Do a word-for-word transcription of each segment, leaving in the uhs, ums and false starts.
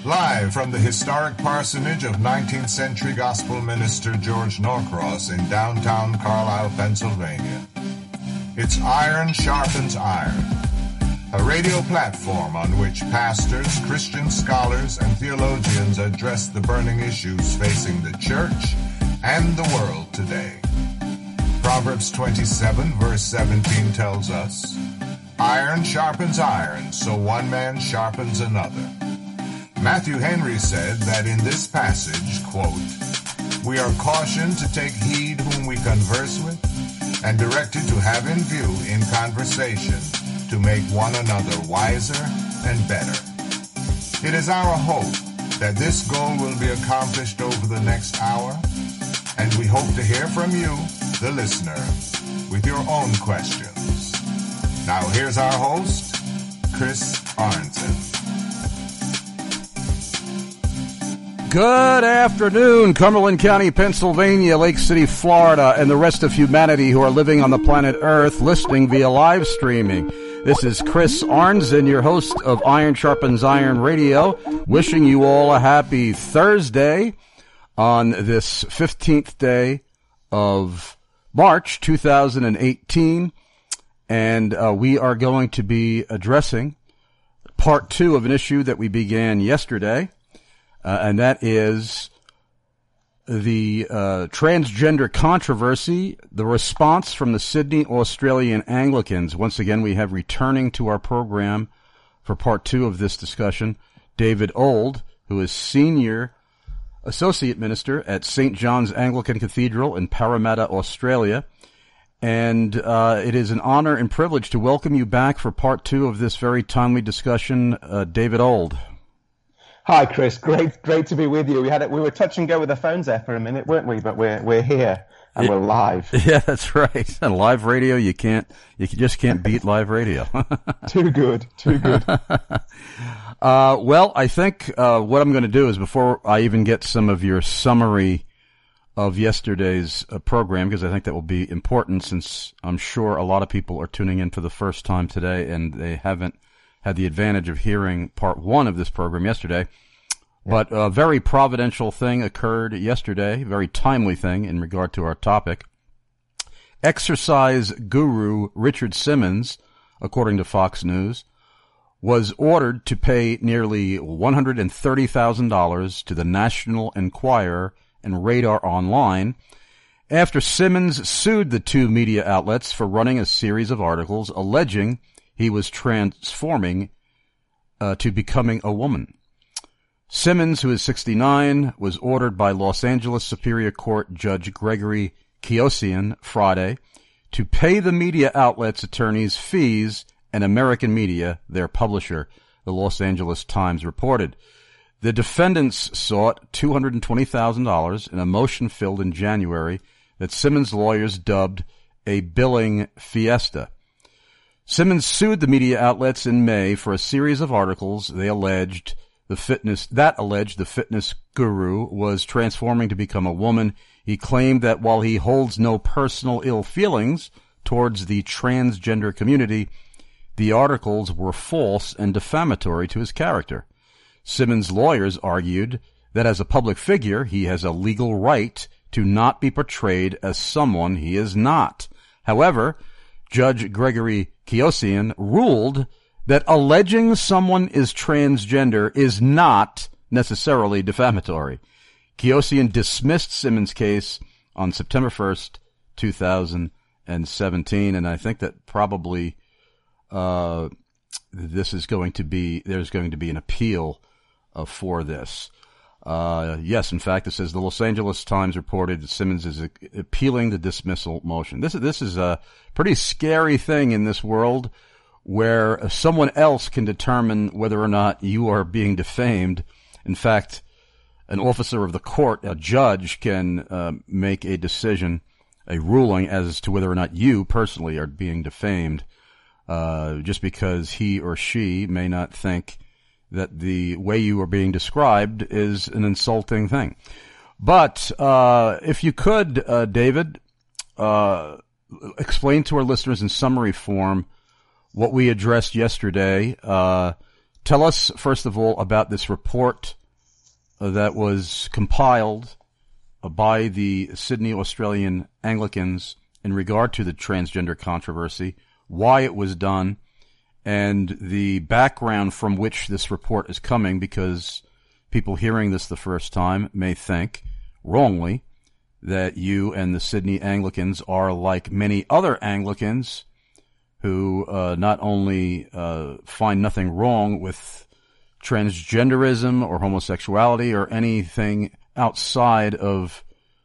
Live from the historic parsonage of nineteenth century gospel minister George Norcross in downtown Carlisle, Pennsylvania. It's Iron Sharpens Iron, a radio platform on which pastors, Christian scholars, and theologians address the burning issues facing the church and the world today. Proverbs twenty-seven, verse seventeen tells us, "Iron sharpens iron, so one man sharpens another." Matthew Henry said that in this passage, quote, "We are cautioned to take heed whom we converse with, and directed to have in view in conversation to make one another wiser and better." It is our hope that this goal will be accomplished over the next hour, and we hope to hear from you, the listener, with your own questions. Now here's our host, Chris Arnzen. Good afternoon, Cumberland County, Pennsylvania, Lake City, Florida, and the rest of humanity who are living on the planet Earth listening via live streaming. This is Chris Arnzen, your host of Iron Sharpens Iron Radio, wishing you all a happy Thursday on this fifteenth day of March two thousand eighteen. And uh, we are going to be addressing part two of an issue that we began yesterday. Uh, and that is the uh, transgender controversy, the response from the Sydney Australian Anglicans. Once again, we have returning to our program for part two of this discussion, David Ould, who is Senior Associate Minister at Saint John's Anglican Cathedral in Parramatta, Australia. And uh, it is an honor and privilege to welcome you back for part two of this very timely discussion, uh, David Ould. Hi, Chris. Great, great to be with you. We had it. We were touch and go with the phones there for a minute, weren't we? But we're we're here and yeah, we're live. Yeah, that's right. And live radio, you can't, you just can't beat live radio. Too good, too good. uh, well, I think uh, what I'm going to do is before I even get some of your summary of yesterday's uh, program, because I think that will be important, since I'm sure a lot of people are tuning in for the first time today and they haven't had the advantage of hearing part one of this program yesterday. Yeah. But a very providential thing occurred yesterday, very timely thing in regard to our topic. Exercise guru Richard Simmons, according to Fox News, was ordered to pay nearly one hundred thirty thousand dollars to the National Enquirer and Radar Online after Simmons sued the two media outlets for running a series of articles alleging he was transforming uh, to becoming a woman. Simmons, who is sixty-nine, was ordered by Los Angeles Superior Court Judge Gregory Kiyossian Friday to pay the media outlets' attorneys fees and American Media, their publisher, the Los Angeles Times reported. The defendants sought two hundred twenty thousand dollars in a motion filed in January that Simmons' lawyers dubbed a billing fiesta. Simmons sued the media outlets in May for a series of articles they alleged the fitness that alleged the fitness guru was transforming to become a woman. He claimed that while he holds no personal ill feelings towards the transgender community, the articles were false and defamatory to his character. Simmons' lawyers argued that as a public figure, he has a legal right to not be portrayed as someone he is not. However, Judge Gregory Kiyossian ruled that alleging someone is transgender is not necessarily defamatory. Kiyossian dismissed Simmons' case on September first, two thousand seventeen, and I think that probably uh this is going to be, there's going to be an appeal uh, for this. Uh, yes, in fact, it says the Los Angeles Times reported that Simmons is a- appealing the dismissal motion. This is, this is a pretty scary thing in this world where someone else can determine whether or not you are being defamed. In fact, an officer of the court, a judge, can uh, make a decision, a ruling as to whether or not you personally are being defamed, uh, just because he or she may not think that the way you are being described is an insulting thing. But uh if you could, uh David, uh explain to our listeners in summary form what we addressed yesterday. Uh tell us, first of all, about this report that was compiled by the Sydney Australian Anglicans in regard to the transgender controversy, why it was done, and the background from which this report is coming, because people hearing this the first time may think, wrongly, that you and the Sydney Anglicans are like many other Anglicans who uh, not only uh, find nothing wrong with transgenderism or homosexuality or anything outside of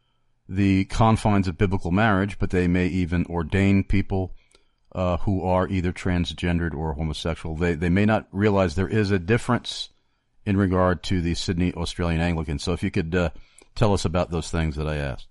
the confines of biblical marriage, but they may even ordain people uh, who are either transgendered or homosexual. They they may not realize there is a difference in regard to the Sydney Australian Anglicans. So if you could uh, tell us about those things that I asked.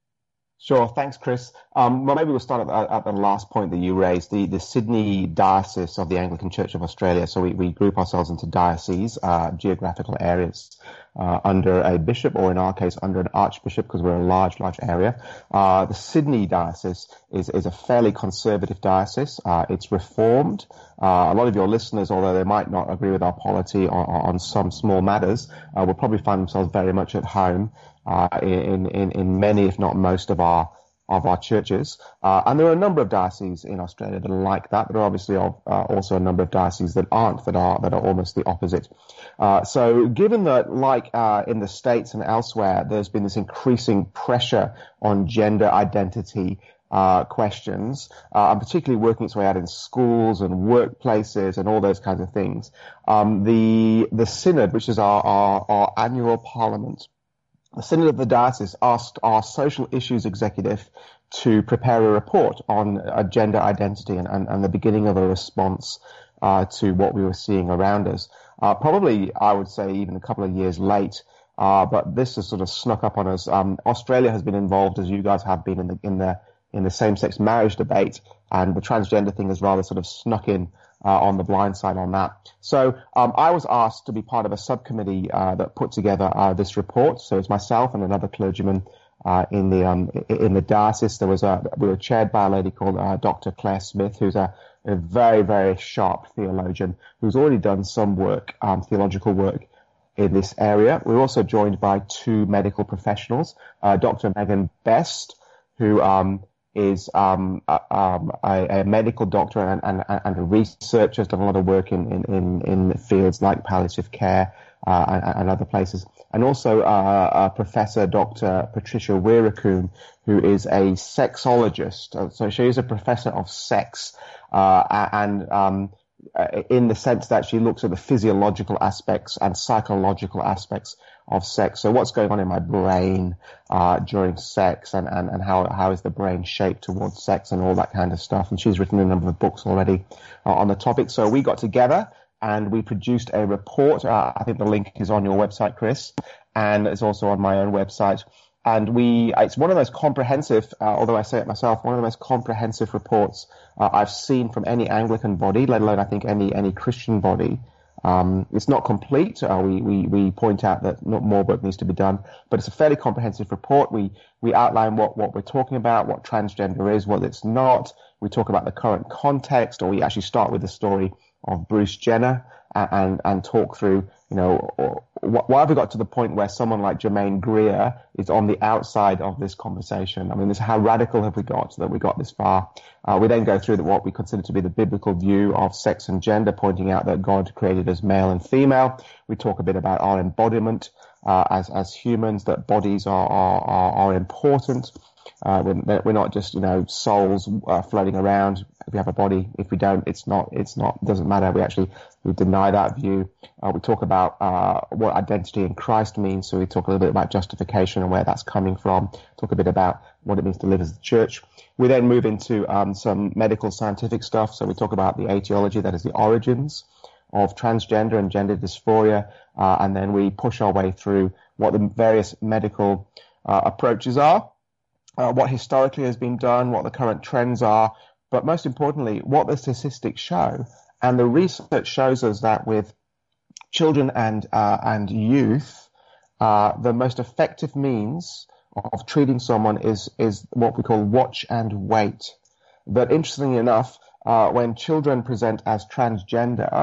Sure. Thanks, Chris. Um, well, maybe we'll start at, at the last point that you raised, the, the Sydney Diocese of the Anglican Church of Australia. So we, we group ourselves into dioceses, uh, geographical areas, uh, under a bishop, or in our case, under an archbishop, because we're a large, large area. Uh, the Sydney Diocese is, is a fairly conservative diocese. Uh, it's reformed. Uh, a lot of your listeners, although they might not agree with our polity on, on some small matters, uh, will probably find themselves very much at home Uh, in, in, in many, if not most, of our of our churches. Uh, and there are a number of dioceses in Australia that are like that. There are obviously uh, also a number of dioceses that aren't, that are that are almost the opposite. Uh, so given that, like uh, in the States and elsewhere, there's been this increasing pressure on gender identity uh, questions, uh, and particularly working its way out in schools and workplaces and all those kinds of things, um, the the Synod, which is our, our, our annual parliament, the Synod of the Diocese asked our social issues executive to prepare a report on uh, gender identity and, and, and the beginning of a response uh, to what we were seeing around us. Uh, probably, I would say, even a couple of years late, uh, but this has sort of snuck up on us. Um, Australia has been involved, as you guys have been, in the in the in the same-sex marriage debate, and the transgender thing has rather sort of snuck in Uh, on the blind side on that. So um, I was asked to be part of a subcommittee uh, that put together uh, this report. So it's myself and another clergyman uh, in the um, in the diocese. There was a we were chaired by a lady called uh, Doctor Claire Smith, who's a, a very very sharp theologian who's already done some work, um, theological work in this area. We were also joined by two medical professionals, uh, Doctor Megan Best, who um, is um, a, um, a, a medical doctor and, and, and a researcher, has done a lot of work in, in, in, in fields like palliative care uh, and, and other places. And also uh, uh, Professor Doctor Patricia Weerakoon, who is a sexologist. So she is a professor of sex uh, and um, in the sense that she looks at the physiological aspects and psychological aspects of sex. So what's going on in my brain uh, during sex, and, and, and how how is the brain shaped towards sex and all that kind of stuff. And she's written a number of books already uh, on the topic. So we got together and we produced a report. Uh, I think the link is on your website, Chris, and it's also on my own website. And we, it's one of the most comprehensive, uh, although I say it myself, one of the most comprehensive reports uh, I've seen from any Anglican body, let alone I think any any Christian body. Um, it's not complete. Uh, we, we, we point out that not more work needs to be done, but it's a fairly comprehensive report. We we outline what, what we're talking about, what transgender is, what it's not. We talk about the current context, or we actually start with the story of Bruce Jenner and, and, and talk through, you know, why have we got to the point where someone like Germaine Greer is on the outside of this conversation? I mean, this, how radical have we got that we got this far? Uh, we then go through the, what we consider to be the biblical view of sex and gender, pointing out that God created us male and female. We talk a bit about our embodiment uh, as as humans, that bodies are are, are, are important. Uh, we're, we're not just, you know, souls uh, floating around. If we have a body, if we don't, it's not, it's not, doesn't matter. We actually, we deny that view. Uh, we talk about uh, what identity in Christ means. So we talk a little bit about justification and where that's coming from. Talk a bit about what it means to live as a church. We then move into um, some medical scientific stuff. So we talk about the etiology, that is the origins of transgender and gender dysphoria. Uh, and then we push our way through what the various medical uh, approaches are. Uh, what historically has been done, what the current trends are, but most importantly, what the statistics show. And the research shows us that with children and uh, and youth, uh, the most effective means of treating someone is is what we call watch and wait. But interestingly enough, uh, when children present as transgender,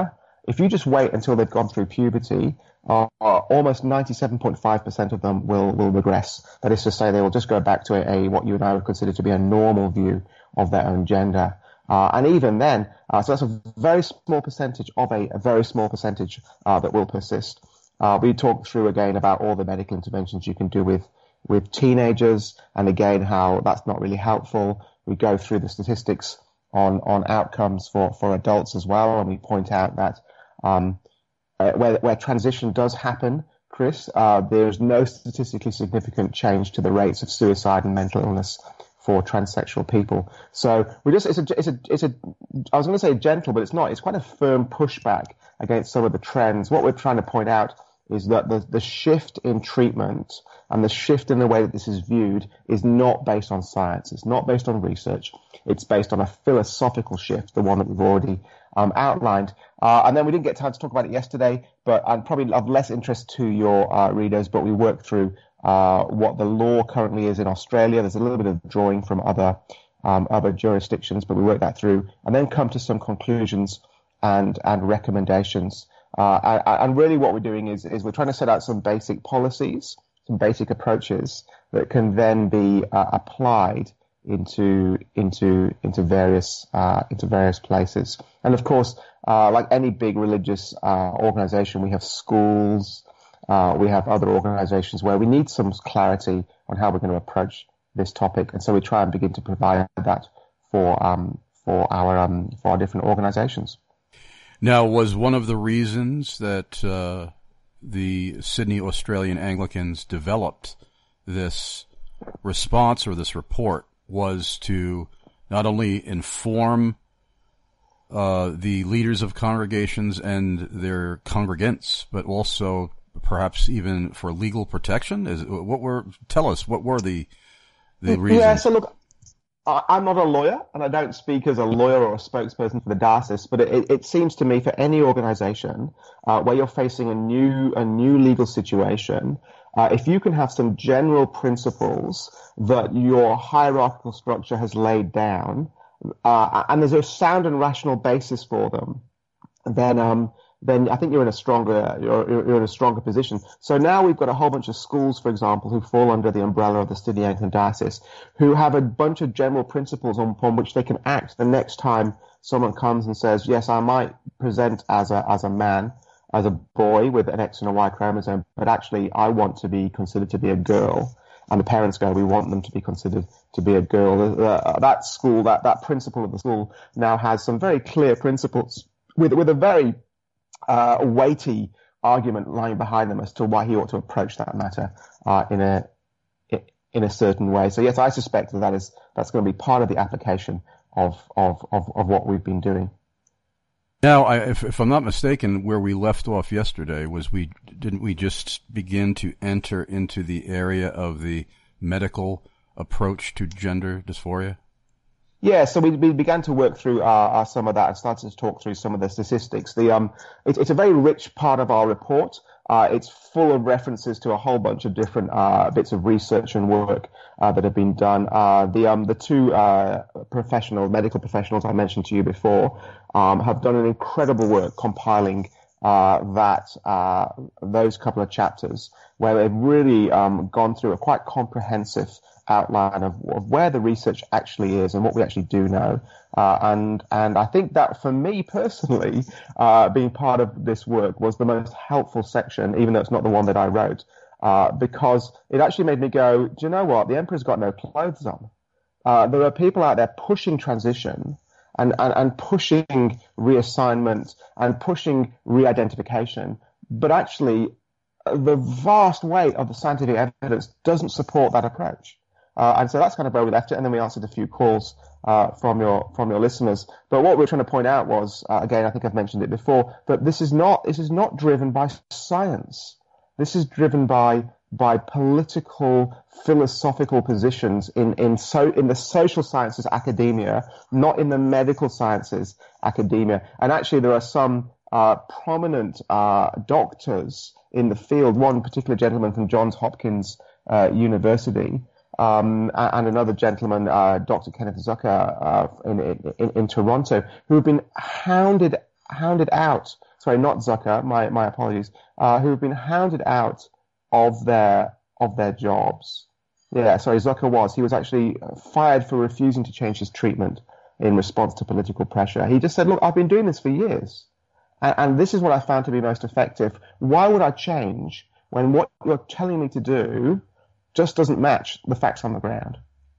If you just wait until they've gone through puberty, uh, almost ninety-seven point five percent of them will, will regress. That is to say, they will just go back to a, a what you and I would consider to be a normal view of their own gender. Uh, and even then, uh, so that's a very small percentage of a, a very small percentage uh, that will persist. Uh, we talked through again about all the medical interventions you can do with, with teenagers, and again how that's not really helpful. We go through the statistics on, on outcomes for, for adults as well, and we point out that um, uh, where, where transition does happen, Chris, uh, there's no statistically significant change to the rates of suicide and mental illness for transsexual people. So we just, it's a, it's a, it's a, I was going to say gentle, but it's not. It's quite a firm pushback against some of the trends. What we're trying to point out is that the, the shift in treatment and the shift in the way that this is viewed is not based on science. It's not based on research. It's based on a philosophical shift, the one that we've already um, outlined. Uh, and then we didn't get time to talk about it yesterday, but I'm probably of less interest to your uh, readers, but we worked through Uh, what the law currently is in Australia. There's a little bit of drawing from other um, other jurisdictions, but we work that through and then come to some conclusions and and recommendations. Uh, and, and really what we're doing is is we're trying to set out some basic policies, some basic approaches that can then be uh, applied into into into various uh, into various places. And of course, uh, like any big religious uh, organization, we have schools. Uh, we have other organizations where we need some clarity on how we're going to approach this topic, and so we try and begin to provide that for um, for our um, for our different organizations. Now, was one of the reasons that uh, the Sydney Australian Anglicans developed this response or this report was to not only inform uh, the leaders of congregations and their congregants, but also perhaps even for legal protection? Is what were tell us what were the the reasons? Yeah, so look, I'm not a lawyer, and I don't speak as a lawyer or a spokesperson for the diocese, but it, it seems to me for any organization uh, where you're facing a new a new legal situation, uh, if you can have some general principles that your hierarchical structure has laid down, uh, and there's a sound and rational basis for them, then um. then I think you're in a stronger you're, you're in a stronger position. So now we've got a whole bunch of schools, for example, who fall under the umbrella of the Sydney Anglican Diocese, who have a bunch of general principles on, upon which they can act the next time someone comes and says, yes, I might present as a as a man, as a boy with an X and a Y chromosome, but actually I want to be considered to be a girl. And the parents go, we want them to be considered to be a girl. Uh, that school, that, that principle of the school now has some very clear principles with with a very Uh, a weighty argument lying behind them as to why he ought to approach that matter uh, in a in a certain way. So yes, I suspect that, that is that's going to be part of the application of of of, of what we've been doing. Now, I, if, if I'm not mistaken, where we left off yesterday was we didn't we just begin to enter into the area of the medical approach to gender dysphoria? Yeah, so we, we began to work through uh, uh, some of that and started to talk through some of the statistics. The um, it, it's a very rich part of our report. Uh, it's full of references to a whole bunch of different uh, bits of research and work uh, that have been done. Uh, the um, the two uh, professional medical professionals I mentioned to you before um, have done an incredible work compiling uh, that uh, those couple of chapters where they've really um, gone through a quite comprehensive outline of, of where the research actually is and what we actually do know. Uh, and and I think that for me personally, uh, being part of this work was the most helpful section, even though it's not the one that I wrote, uh, because it actually made me go, do you know what? The emperor's got no clothes on. Uh, there are people out there pushing transition and, and, and pushing reassignment and pushing re-identification, but actually the vast weight of the scientific evidence doesn't support that approach. Uh, and so that's kind of where we left it, and then we answered a few calls uh, from your from your listeners. But what we were trying to point out was, uh, again, I think I've mentioned it before, that this is not this is not driven by science. This is driven by by political, philosophical positions in in so in the social sciences academia, not in the medical sciences academia. And actually, there are some uh, prominent uh, doctors in the field. One particular gentleman from Johns Hopkins uh, University. Um, and another gentleman, uh, Doctor Kenneth Zucker, uh, in, in, in Toronto, who have been hounded hounded out, sorry, not Zucker, my, my apologies, uh, who have been hounded out of their of their jobs. Yeah, sorry, Zucker was. He was actually fired for refusing to change his treatment in response to political pressure. He just said, look, I've been doing this for years, and, and this is what I found to be most effective. Why would I change when what you're telling me to do just doesn't match the facts on the ground?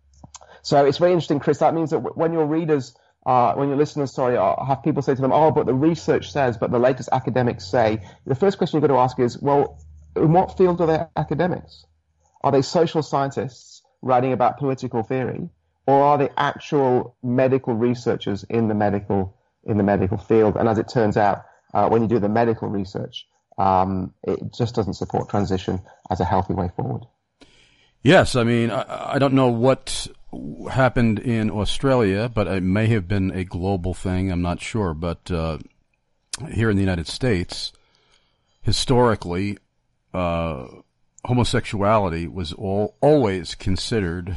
So it's very interesting, Chris. That means that when your readers, uh, when your listeners, sorry, uh, have people say to them, oh, but the research says, but the latest academics say, the first question you've got to ask is, well, in what field are they academics? Are they social scientists writing about political theory, or are they actual medical researchers in the medical in the medical field? And as it turns out, uh, when you do the medical research, um, it just doesn't support transition as a healthy way forward. Yes, I mean, I, I don't know what happened in Australia, but it may have been a global thing. I'm not sure. But uh, here in the United States, historically, uh, homosexuality was all, always considered,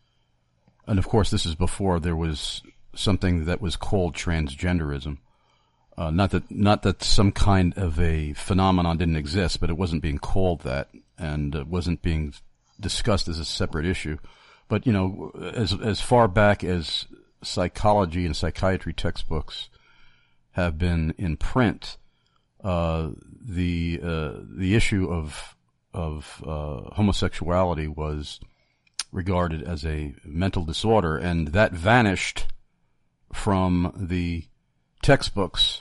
and of course this is before there was something that was called transgenderism. Uh, not that not that some kind of a phenomenon didn't exist, but it wasn't being called that, and it wasn't being discussed as a separate issue. But, you know, as as far back as psychology and psychiatry textbooks have been in print, uh, the uh, the issue of of uh, homosexuality was regarded as a mental disorder, and that vanished from the textbooks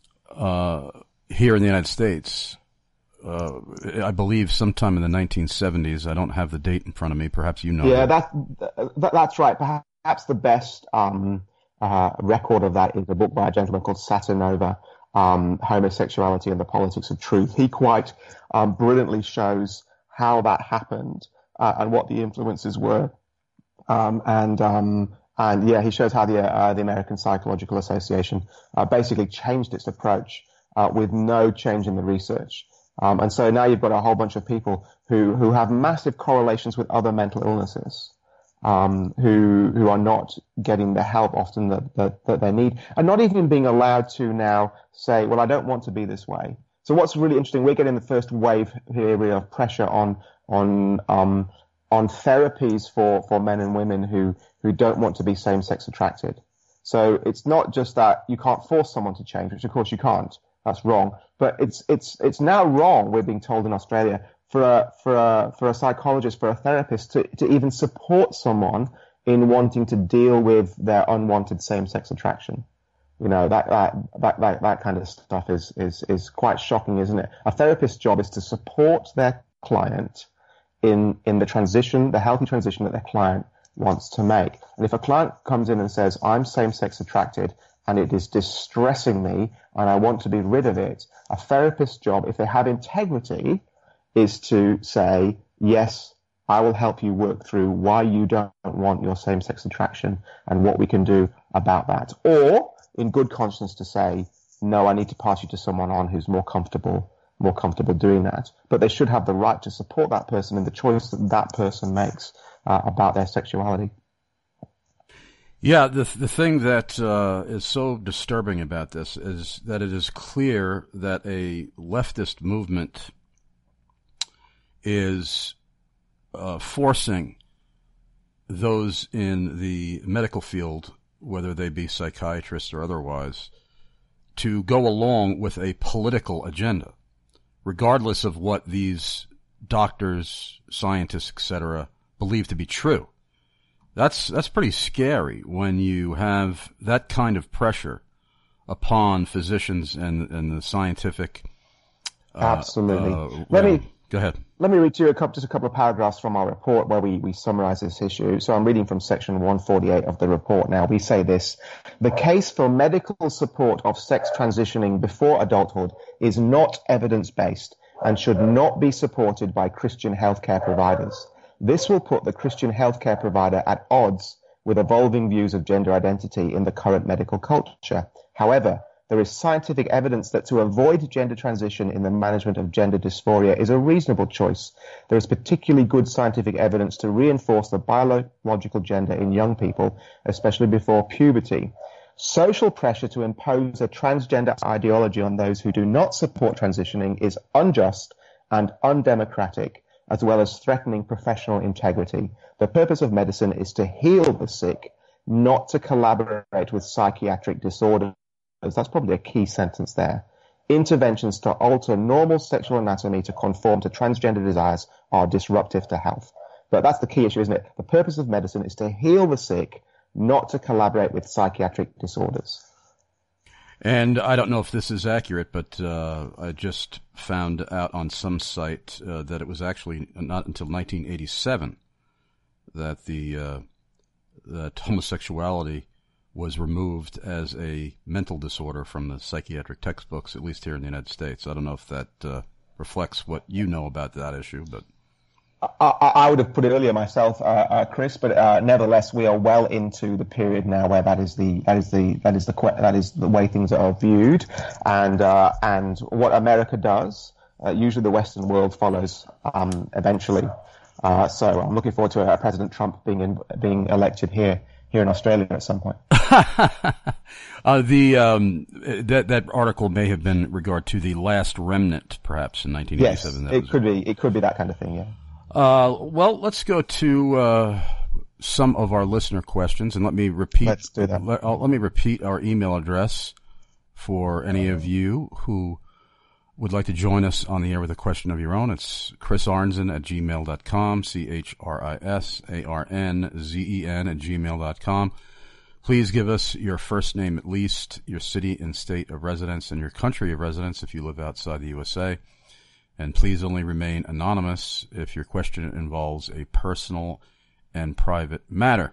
uh, here in the United States. Uh, I believe sometime in the nineteen seventies. I don't have the date in front of me. Perhaps you know. Yeah, that, that that's right. Perhaps the best um, uh, record of that is a book by a gentleman called Satanova, um, Homosexuality and the Politics of Truth. He quite um, brilliantly shows how that happened uh, and what the influences were. Um, and um, and yeah, he shows how the uh, the American Psychological Association uh, basically changed its approach uh, with no change in the research. Um, and so now you've got a whole bunch of people who, who have massive correlations with other mental illnesses, um, who who are not getting the help often that, that, that they need, and not even being allowed to now say, well, I don't want to be this way. So what's really interesting, we're getting the first wave here of pressure on on um, on therapies for, for men and women who, who don't want to be same-sex attracted. So it's not just that you can't force someone to change, which of course you can't. That's wrong. But it's it's it's now wrong, we're being told in Australia, for a for a for a psychologist, for a therapist to, to even support someone in wanting to deal with their unwanted same-sex attraction. You know, that that that that, that kind of stuff is, is is quite shocking, isn't it? A therapist's job is to support their client in in the transition, the healthy transition that their client wants to make. And if a client comes in and says, I'm same-sex attracted, and it is distressing me, and I want to be rid of it, a therapist's job, if they have integrity, is to say, yes, I will help you work through why you don't want your same-sex attraction and what we can do about that. Or, in good conscience, to say, no, I need to pass you to someone on who's more comfortable, more comfortable doing that. But they should have the right to support that person in the choice that that person makes uh, about their sexuality. Yeah, the the thing that uh, is so disturbing about this is that it is clear that a leftist movement is uh, forcing those in the medical field, whether they be psychiatrists or otherwise, to go along with a political agenda, regardless of what these doctors, scientists, et cetera, believe to be true. That's that's pretty scary when you have that kind of pressure upon physicians and, and the scientific. Uh, Absolutely. Uh, let well, me go ahead. Let me read to you a couple, just a couple of paragraphs from our report where we, we summarize this issue. So I'm reading from section one forty-eight of the report now. We say this: the case for medical support of sex transitioning before adulthood is not evidence-based and should not be supported by Christian healthcare providers. This will put the Christian healthcare provider at odds with evolving views of gender identity in the current medical culture. However, there is scientific evidence that to avoid gender transition in the management of gender dysphoria is a reasonable choice. There is particularly good scientific evidence to reinforce the biological gender in young people, especially before puberty. Social pressure to impose a transgender ideology on those who do not support transitioning is unjust and undemocratic, as well as threatening professional integrity. The purpose of medicine is to heal the sick, not to collaborate with psychiatric disorders. That's probably a key sentence there. Interventions to alter normal sexual anatomy to conform to transgender desires are disruptive to health. But that's the key issue, isn't it? The purpose of medicine is to heal the sick, not to collaborate with psychiatric disorders. And I don't know if this is accurate, but uh, I just found out on some site uh, that it was actually not until nineteen eighty-seven that the uh, that homosexuality was removed as a mental disorder from the psychiatric textbooks, at least here in the United States. I don't know if that uh, reflects what you know about that issue, but I, I would have put it earlier myself, uh, uh, Chris, but uh, nevertheless, we are well into the period now where that is the that is the that is the that is the way things are viewed, and uh, and what America does, uh, usually the Western world follows um, eventually. Uh, so I'm looking forward to uh, President Trump being in, being elected here here in Australia at some point. uh, the um, that that article may have been in regard to the last remnant, perhaps in nineteen eighty-seven. Yes, that it was could be. It could be that kind of thing. Yeah. Uh, well, let's go to uh, some of our listener questions, and let me repeat. Let's do that. Let, uh, let me repeat our email address for any of you who would like to join us on the air with a question of your own. It's Chris Arnzen at gmail dot com, C H R I S A R N Z E N at gmail dot com. Please give us your first name at least, your city and state of residence, and your country of residence if you live outside the U S A. And please only remain anonymous if your question involves a personal and private matter.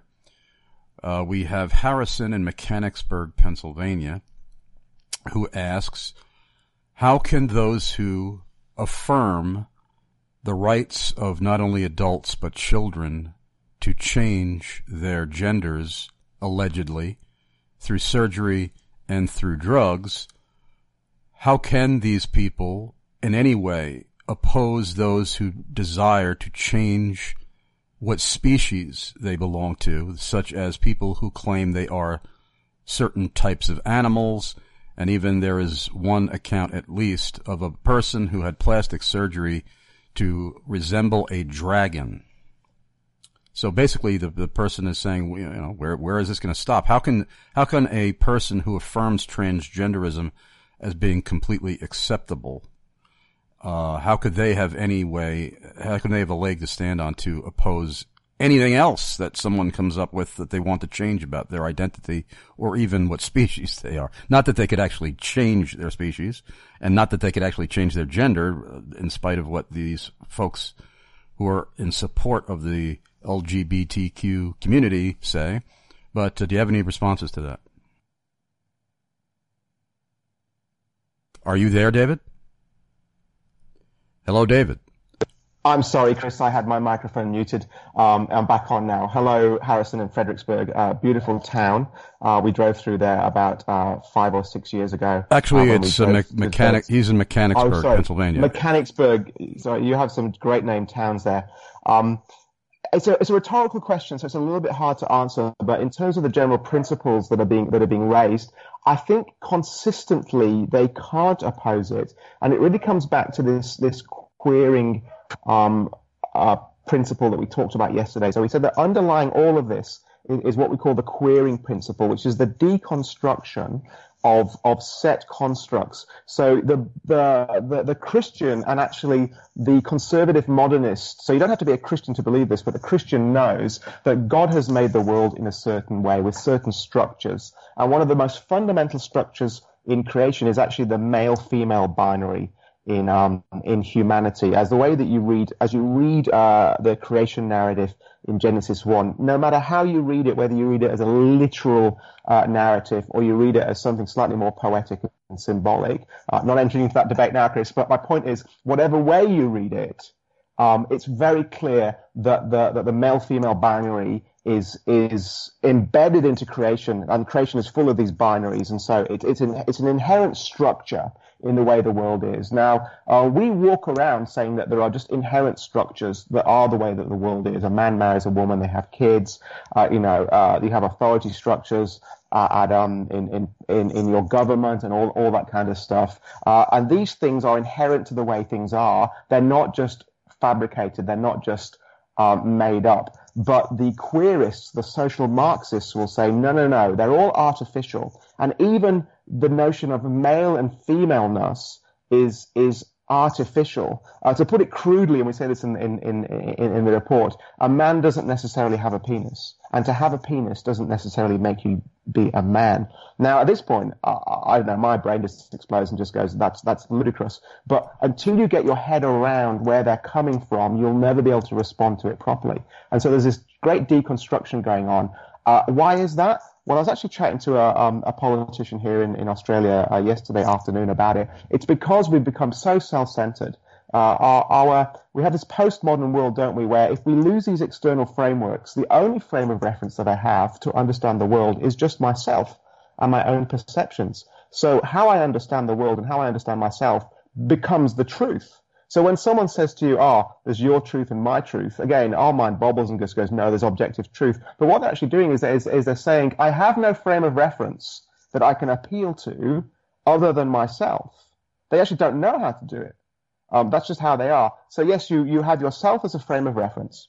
Uh, we have Harrison in Mechanicsburg, Pennsylvania, who asks, how can those who affirm the rights of not only adults but children to change their genders, allegedly, through surgery and through drugs, how can these people in any way oppose those who desire to change what species they belong to, such as people who claim they are certain types of animals? And even there is one account at least of a person who had plastic surgery to resemble a dragon. So basically the, the person is saying, you know, where, where is this going to stop? How can, how can a person who affirms transgenderism as being completely acceptable, uh, how could they have any way, how can they have a leg to stand on to oppose anything else that someone comes up with that they want to change about their identity or even what species they are? Not that they could actually change their species, and not that they could actually change their gender, in spite of what these folks who are in support of the L G B T Q community say. But uh, do you have any responses to that? Are you there, David? Hello, David. I'm sorry, Chris, I had my microphone muted. Um, I'm back on now. Hello, Harrison and Fredericksburg, uh, beautiful town. Uh, we drove through there about uh, five or six years ago. Actually, uh, it's a me- mechanic. He's in Mechanicsburg, oh, sorry. Pennsylvania. Mechanicsburg. Sorry, you have some great named towns there. Um, it's a, it's a rhetorical question, so it's a little bit hard to answer. But in terms of the general principles that are being that are being raised, I think consistently they can't oppose it, and it really comes back to this this queering um, uh, principle that we talked about yesterday. So we said that underlying all of this is, is what we call the queering principle, which is the deconstruction of of set constructs. So the the the, the Christian and actually the conservative modernist, so you don't have to be a Christian to believe this, but the Christian knows that God has made the world in a certain way with certain structures. And one of the most fundamental structures in creation is actually the male-female binary in um in humanity. As the way that you read, as you read uh the creation narrative in Genesis one, no matter how you read it, whether you read it as a literal uh, narrative or you read it as something slightly more poetic and symbolic, uh, not entering into that debate now, Chris, but my point is, whatever way you read it, um, it's very clear that the that the male-female binary is is embedded into creation, and creation is full of these binaries, and so it, it's an it's an inherent structure in the way the world is. Now, uh, we walk around saying that there are just inherent structures that are the way that the world is. A man marries a woman, they have kids, uh, you know, uh, you have authority structures uh, at, um, in, in, in your government and all, all that kind of stuff. Uh, and these things are inherent to the way things are. They're not just fabricated, they're not just um, made up. But the queerists, the social Marxists will say, no, no, no, they're all artificial. And even the notion of male and femaleness is is artificial. Uh, to put it crudely, and we say this in, in, in, in, in the report, a man doesn't necessarily have a penis. And to have a penis doesn't necessarily make you be a man. Now, at this point, I, I don't know, my brain just explodes and just goes, that's that's ludicrous. But until you get your head around where they're coming from, you'll never be able to respond to it properly. And so there's this great deconstruction going on. Uh, why is that? Well, I was actually chatting to a, um, a politician here in, in Australia uh, yesterday afternoon about it. It's because we've become so self-centered. Uh, our, our, we have this postmodern world, don't we, where if we lose these external frameworks, the only frame of reference that I have to understand the world is just myself and my own perceptions. So how I understand the world and how I understand myself becomes the truth. So when someone says to you, oh, there's your truth and my truth, again, our mind bobbles and just goes, no, there's objective truth. But what they're actually doing is, is, is they're saying, I have no frame of reference that I can appeal to other than myself. They actually don't know how to do it. Um, that's just how they are. So yes, you, you have yourself as a frame of reference.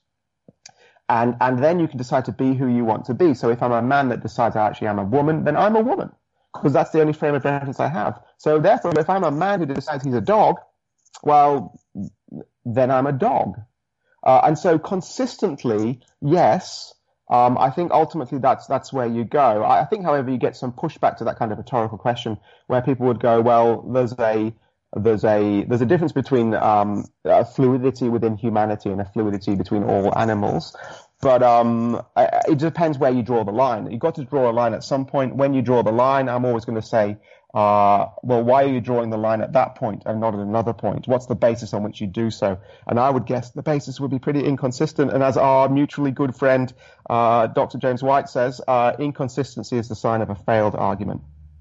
And, and then you can decide to be who you want to be. So if I'm a man that decides I actually am a woman, then I'm a woman, because that's the only frame of reference I have. So therefore, if I'm a man who decides he's a dog, well, then I'm a dog. Uh, and so consistently, yes, um, I think ultimately that's that's where you go. I, I think, however, you get some pushback to that kind of rhetorical question where people would go, well, there's a there's a there's a difference between um, a fluidity within humanity and a fluidity between all animals. But um, it depends where you draw the line. You've got to draw a line at some point. When you draw the line, I'm always going to say, uh, well, why are you drawing the line at that point and not at another point? What's the basis on which you do so? And I would guess the basis would be pretty inconsistent. And as our mutually good friend, uh, Doctor James White says, uh, inconsistency is the sign of a failed argument.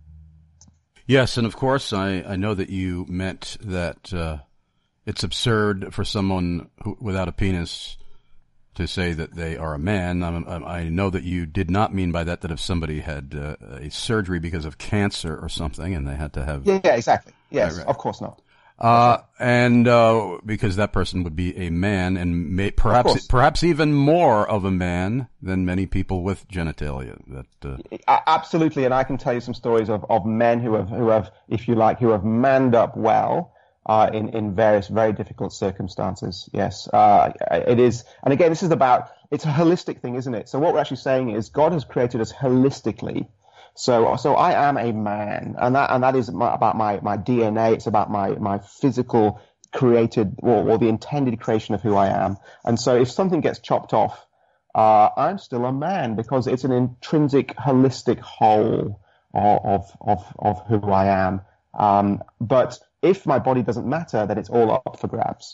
Yes, and of course, I, I know that you meant that uh, it's absurd for someone who, without a penis to say that they are a man. I, I know that you did not mean by that that if somebody had uh, a surgery because of cancer or something and they had to have... Yeah, yeah exactly. Yes, right, right. Of course not. Uh, and uh, because that person would be a man and may, perhaps perhaps even more of a man than many people with genitalia. That uh... Absolutely, and I can tell you some stories of, of men who have, who have, if you like, who have manned up well, Uh, in, in various very difficult circumstances. Yes, uh, it is. And again, this is about, it's a holistic thing, isn't it? So what we're actually saying is God has created us holistically. So, so I am a man, and that, and that is my, about my, my D N A. It's about my, my physical created, or, or the intended creation of who I am. And so if something gets chopped off, uh, I'm still a man because it's an intrinsic, holistic whole of, of, of who I am. Um, but if my body doesn't matter, then it's all up for grabs.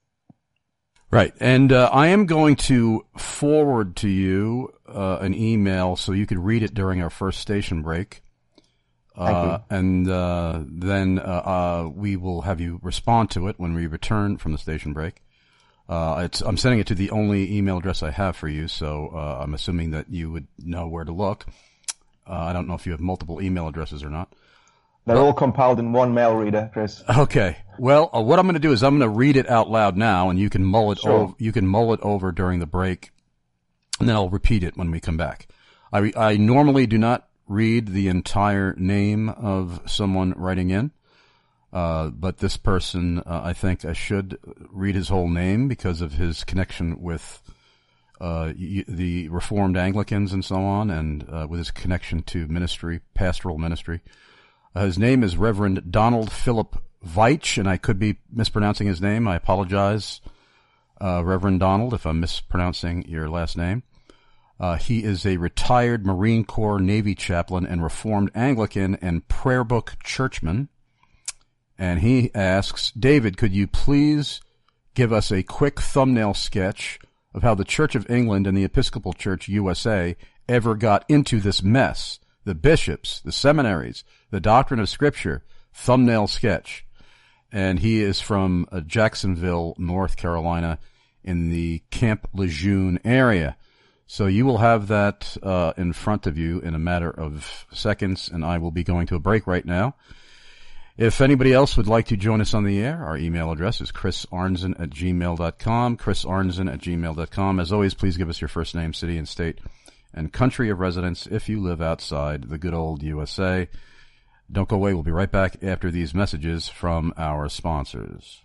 Right. And uh, I am going to forward to you uh, an email so you could read it during our first station break. Uh, Thank you. And uh, then uh, uh, we will have you respond to it when we return from the station break. Uh, it's, I'm sending it to the only email address I have for you, so uh, I'm assuming that you would know where to look. Uh, I don't know if you have multiple email addresses or not. They're all compiled in one mail reader, Chris. Okay. Well, uh, what I'm going to do is I'm going to read it out loud now, and you can mull it Sure. over. You can mull it over during the break, and then I'll repeat it when we come back. I re- I normally do not read the entire name of someone writing in, uh, but this person, uh, I think, I should read his whole name because of his connection with uh, y- the Reformed Anglicans and so on, and uh, with his connection to ministry, pastoral ministry. Uh, his name is Reverend Donald Philip Veitch, and I could be mispronouncing his name. I apologize, uh, Reverend Donald, if I'm mispronouncing your last name. Uh, he is a retired Marine Corps Navy chaplain and Reformed Anglican and prayer book churchman. And he asks, David, could you please give us a quick thumbnail sketch of how the Church of England and the Episcopal Church U S A ever got into this mess? The bishops, the seminaries, the doctrine of Scripture, thumbnail sketch. And he is from uh, Jacksonville, North Carolina, in the Camp Lejeune area. So you will have that uh, in front of you in a matter of seconds, and I will be going to a break right now. If anybody else would like to join us on the air, our email address is chrisarnzen at gmail dot com, chrisarnzen at gmail dot com. As always, please give us your first name, city and state, and country of residence if you live outside the good old U S A. Don't go away. We'll be right back after these messages from our sponsors.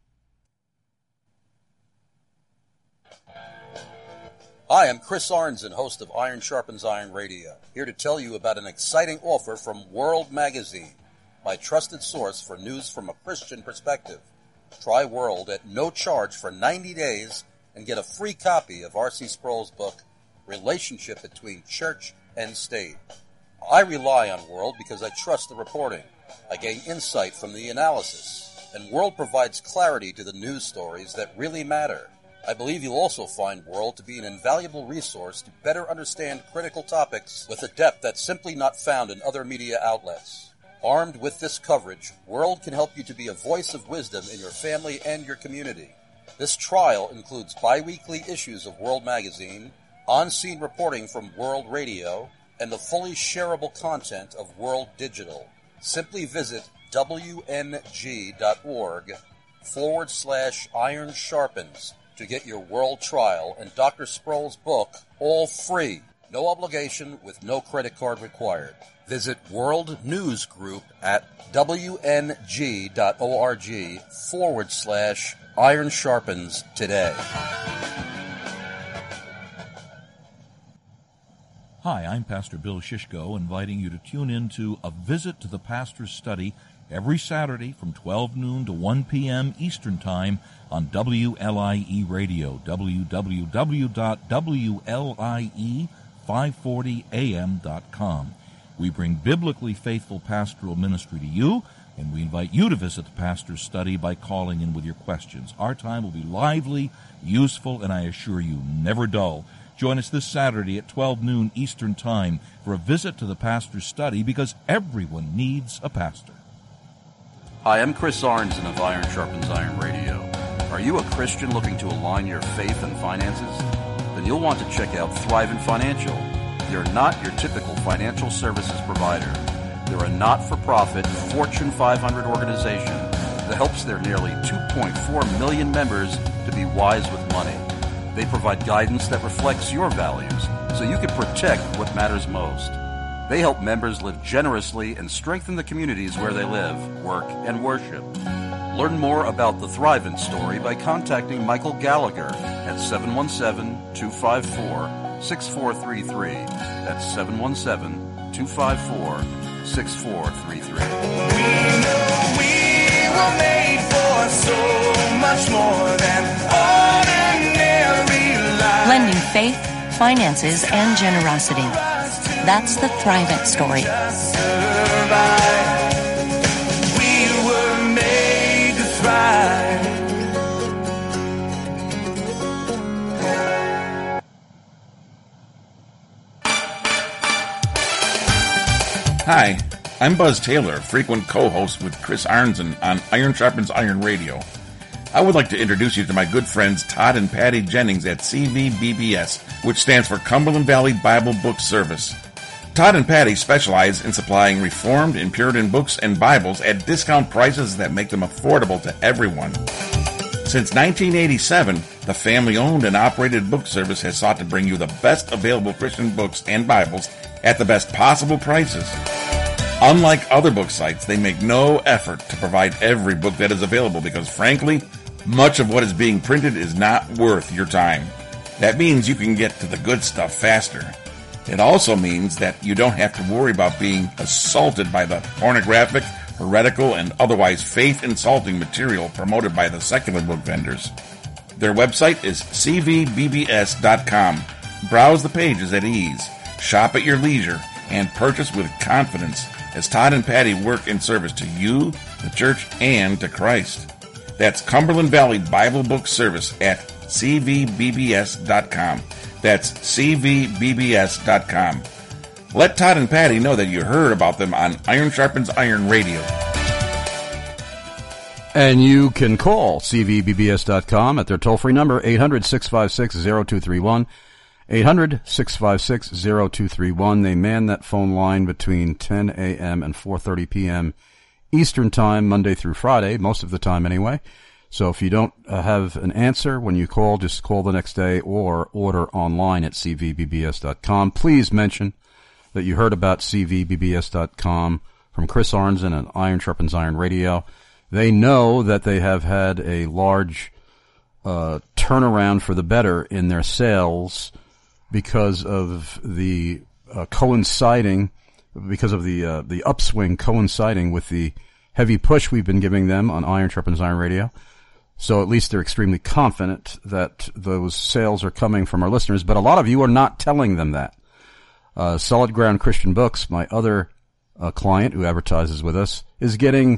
Hi, I'm Chris Arnzen, host of Iron Sharpens Iron Radio, here to tell you about an exciting offer from World Magazine, my trusted source for news from a Christian perspective. Try World at no charge for ninety days and get a free copy of R C Sproul's book, Relationship Between Church and State. I rely on World because I trust the reporting. I gain insight from the analysis, and World provides clarity to the news stories that really matter. I believe you'll also find World to be an invaluable resource to better understand critical topics with a depth that's simply not found in other media outlets. Armed with this coverage, World can help you to be a voice of wisdom in your family and your community. This trial includes bi-weekly issues of World Magazine, on-scene reporting from World Radio, and the fully shareable content of World Digital. Simply visit wng.org forward slash iron sharpens to get your World trial and Doctor Sproul's book all free. No obligation with no credit card required. Visit World News Group at wng.org forward slash iron sharpens today. Hi, I'm Pastor Bill Shishko, inviting you to tune in to A Visit to the Pastor's Study every Saturday from twelve noon to one p.m. Eastern Time on W L I E Radio, w w w dot w l i e five forty a m dot com. We bring biblically faithful pastoral ministry to you, and we invite you to visit the Pastor's Study by calling in with your questions. Our time will be lively, useful, and I assure you, never dull. Join us this Saturday at twelve noon Eastern Time for a visit to the Pastor's Study, because everyone needs a pastor. Hi, I'm Chris Arnzen of Iron Sharpens Iron Radio. Are you a Christian looking to align your faith and finances? Then you'll want to check out Thrivent Financial. They're not your typical financial services provider. They're a not-for-profit Fortune five hundred organization that helps their nearly two point four million members to be wise with money. They provide guidance that reflects your values so you can protect what matters most. They help members live generously and strengthen the communities where they live, work, and worship. Learn more about the Thrivent story by contacting Michael Gallagher at seven one seven, two five four, six four three three. That's seven one seven, two five four, six four three three. We know we were made for so much more than ordinary life. Blending faith, finances, and generosity. That's the Thrivent story. We were made to thrive. Hi, I'm Buzz Taylor, frequent co-host with Chris Arnzen on Iron Sharpens Iron Radio. I would like to introduce you to my good friends Todd and Patty Jennings at C V B B S, which stands for Cumberland Valley Bible Book Service. Todd and Patty specialize in supplying Reformed and Puritan books and Bibles at discount prices that make them affordable to everyone. Since nineteen eighty-seven, the family-owned and operated book service has sought to bring you the best available Christian books and Bibles at the best possible prices. Unlike other book sites, they make no effort to provide every book that is available because, frankly, much of what is being printed is not worth your time. That means you can get to the good stuff faster. It also means that you don't have to worry about being assaulted by the pornographic, heretical, and otherwise faith-insulting material promoted by the secular book vendors. Their website is c v b b s dot com. Browse the pages at ease, shop at your leisure, and purchase with confidence as Todd and Patty work in service to you, the church, and to Christ. That's Cumberland Valley Bible Book Service at c v b b s dot com. That's c v b b s dot com. Let Todd and Patty know that you heard about them on Iron Sharpens Iron Radio. And you can call C V B B S dot com at their toll-free number, eight hundred, six five six, zero two three one, eight hundred, six five six, zero two three one. They man that phone line between ten a.m. and four thirty p.m. Eastern Time, Monday through Friday, most of the time anyway. So if you don't uh, have an answer when you call, just call the next day or order online at C V B B S dot com. Please mention that you heard about C V B B S dot com from Chris Arnzen and Iron Sharpens Iron Radio. They know that they have had a large uh, turnaround for the better in their sales because of the uh, coinciding, because of the uh, the upswing coinciding with the heavy push we've been giving them on Iron Sharpens Iron Radio. So at least they're extremely confident that those sales are coming from our listeners. But a lot of you are not telling them that. Uh, Solid Ground Christian Books, my other uh, client who advertises with us, is getting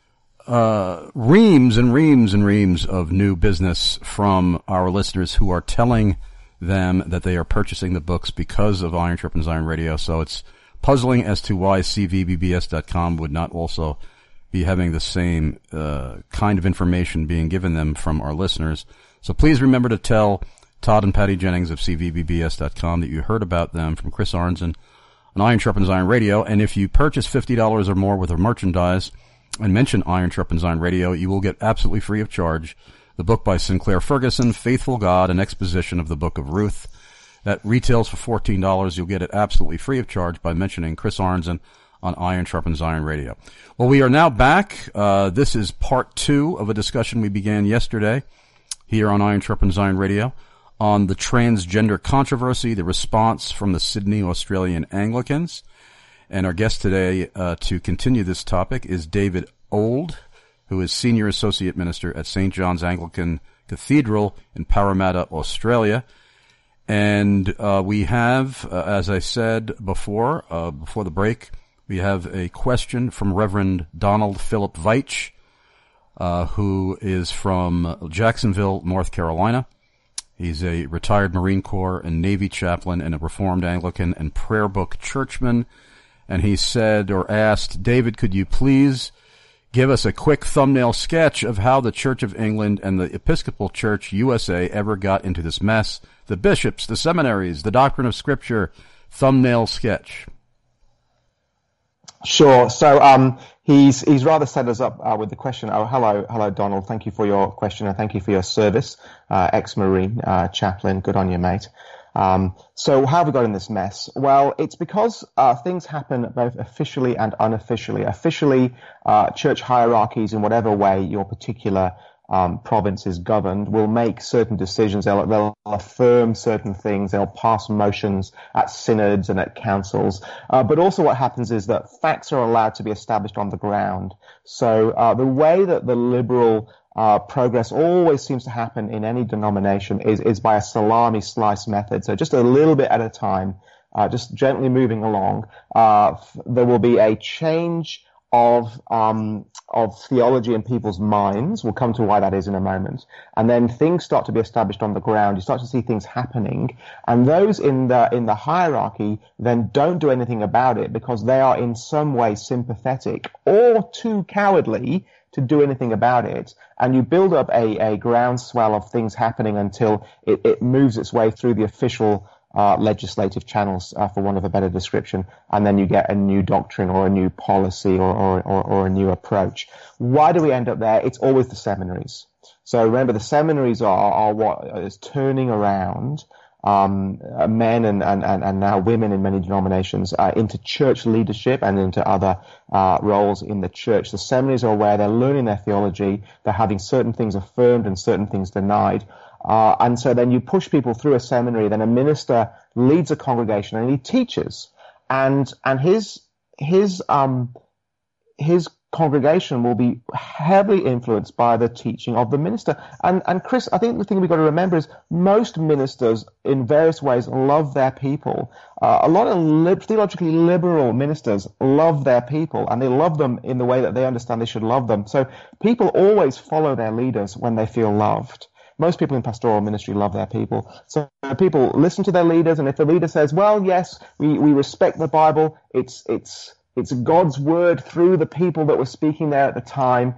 Uh, reams and reams and reams of new business from our listeners who are telling them that they are purchasing the books because of Iron Sharpens Iron Radio. So it's puzzling as to why C V B B S dot com would not also be having the same uh, kind of information being given them from our listeners. So please remember to tell Todd and Patty Jennings of C V B B S dot com that you heard about them from Chris Arnzen on Iron Sharpens Iron Radio. And if you purchase fifty dollars or more worth of merchandise and mention Iron Sharpens Iron Radio, you will get absolutely free of charge the book by Sinclair Ferguson, Faithful God, an exposition of the Book of Ruth. That retails for fourteen dollars. You'll get it absolutely free of charge by mentioning Chris Arnzen on Iron Sharpens Iron Radio. Well, we are now back. Uh, this is part two of a discussion we began yesterday here on Iron Sharpens Iron Radio on the transgender controversy, the response from the Sydney Australian Anglicans. And our guest today uh, to continue this topic is David Ould, who is Senior Associate Minister at Saint John's Anglican Cathedral in Parramatta, Australia. And uh, we have, uh, as I said before, uh, before the break, we have a question from Reverend Donald Philip Veitch, uh, who is from Jacksonville, North Carolina. He's a retired Marine Corps and Navy chaplain and a Reformed Anglican and prayer book churchman. And he said or asked, David, could you please give us a quick thumbnail sketch of how the Church of England and the Episcopal Church U S A ever got into this mess? The bishops, the seminaries, the doctrine of Scripture, thumbnail sketch. Sure. So um, he's he's rather set us up uh, with the question. Oh, hello, hello, Donald. Thank you for your question and thank you for your service, uh, ex-Marine uh, chaplain. Good on you, mate. Um, so how have we got in this mess? Well, it's because uh, things happen both officially and unofficially. Officially, uh, church hierarchies, in whatever way your particular um, province is governed, will make certain decisions. They'll, they'll affirm certain things. They'll pass motions at synods and at councils. Uh, but also what happens is that facts are allowed to be established on the ground. So uh, the way that the liberal Uh, progress always seems to happen in any denomination is, is by a salami slice method. So just a little bit at a time, uh, just gently moving along. Uh, f- there will be a change of, um, of theology in people's minds. We'll come to why that is in a moment. And then things start to be established on the ground. You start to see things happening. And those in the, in the hierarchy then don't do anything about it because they are in some way sympathetic or too cowardly to do anything about it, and you build up a, a groundswell of things happening until it, it moves its way through the official uh, legislative channels, uh, for want of a better description, and then you get a new doctrine or a new policy or, or, or, or a new approach. Why do we end up there? It's always the seminaries. So remember, the seminaries are, are what is turning around um, men and, and, and now women in many denominations uh, into church leadership and into other uh, roles in the church. The seminaries are where they're learning their theology, they're having certain things affirmed and certain things denied. Uh, and so then you push people through a seminary, then a minister leads a congregation and he teaches. And and his his um his congregation will be heavily influenced by the teaching of the minister. And, and Chris, I think the thing we've got to remember is most ministers in various ways love their people. Uh, a lot of lib- theologically liberal ministers love their people, and they love them in the way that they understand they should love them. So people always follow their leaders when they feel loved. Most people in pastoral ministry love their people. So people listen to their leaders, and if the leader says, well, yes, we, we respect the Bible, it's it's It's God's word through the people that were speaking there at the time.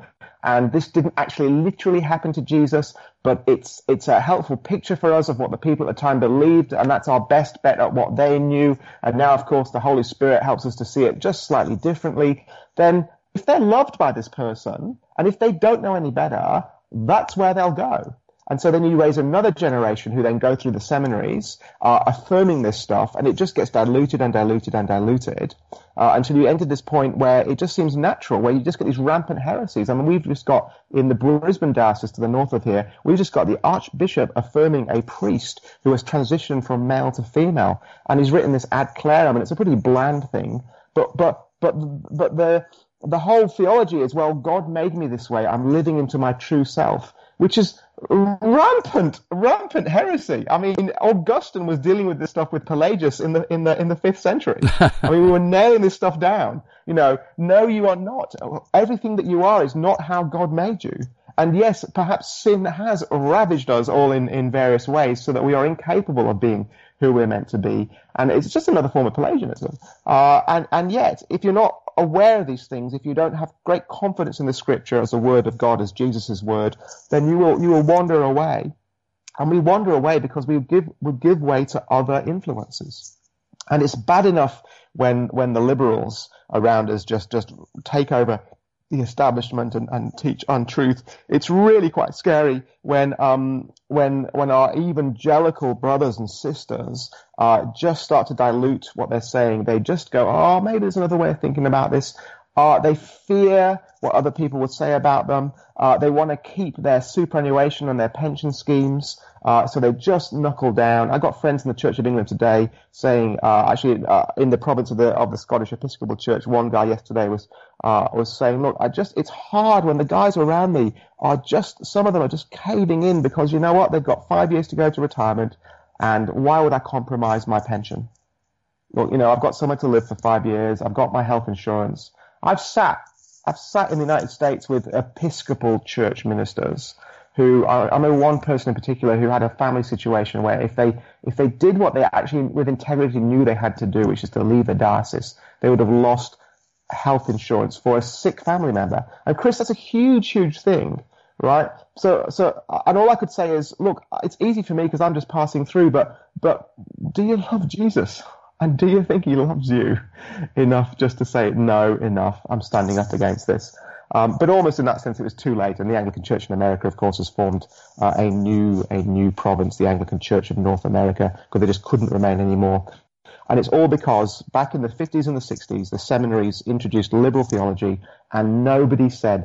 and this didn't actually literally happen to Jesus, but it's it's a helpful picture for us of what the people at the time believed, and that's our best bet at what they knew. And now, of course, the Holy Spirit helps us to see it just slightly differently. Then, if they're loved by this person, and if they don't know any better, that's where they'll go. And so then you raise another generation who then go through the seminaries, uh, affirming this stuff, and it just gets diluted and diluted and diluted uh, until you enter this point where it just seems natural, where you just get these rampant heresies. I mean, we've just got, in the Brisbane diocese to the north of here, we've just got the Archbishop affirming a priest who has transitioned from male to female, and he's written this ad clarem, and it's a pretty bland thing, but but but but the the whole theology is, well, God made me this way, I'm living into my true self, which is rampant, rampant heresy. I mean, Augustine was dealing with this stuff with Pelagius in the in the in the fifth century. I mean, we were nailing this stuff down. You know, no, you are not. Everything that you are is not how God made you. And yes, perhaps sin has ravaged us all in, in various ways, so that we are incapable of being who we're meant to be. And it's just another form of Pelagianism. Uh, and and yet, if you're not aware of these things, if you don't have great confidence in the Scripture as the Word of God, as Jesus' Word, then you will you will wander away. And we wander away because we give we give way to other influences. And it's bad enough when when the liberals around us just just take over the establishment and, and teach untruth. It's really quite scary when um when when our evangelical brothers and sisters uh just start to dilute what they're saying. They just go, oh, maybe there's another way of thinking about this. Uh, they fear what other people would say about them. Uh, they want to keep their superannuation and their pension schemes. Uh, so they just knuckle down. I got friends in the Church of England today saying, uh, actually, uh, in the province of the of the Scottish Episcopal Church, one guy yesterday was uh, was saying, look, I just it's hard when the guys around me are just some of them are just caving in because you know what, they've got five years to go to retirement, and why would I compromise my pension? Look, you know, I've got somewhere to live for five years. I've got my health insurance. I've sat, I've sat in the United States with Episcopal church ministers who are, I know one person in particular who had a family situation where if they, if they did what they actually with integrity knew they had to do, which is to leave the diocese, they would have lost health insurance for a sick family member. And Chris, that's a huge, huge thing, right? So, so, and all I could say is, look, it's easy for me because I'm just passing through, but, but do you love Jesus? And do you think he loves you enough just to say, no, enough, I'm standing up against this? Um, but almost in that sense, it was too late. And the Anglican Church in America, of course, has formed uh, a new a new province, the Anglican Church of North America, because they just couldn't remain anymore. And it's all because back in the fifties and the sixties, the seminaries introduced liberal theology, and nobody said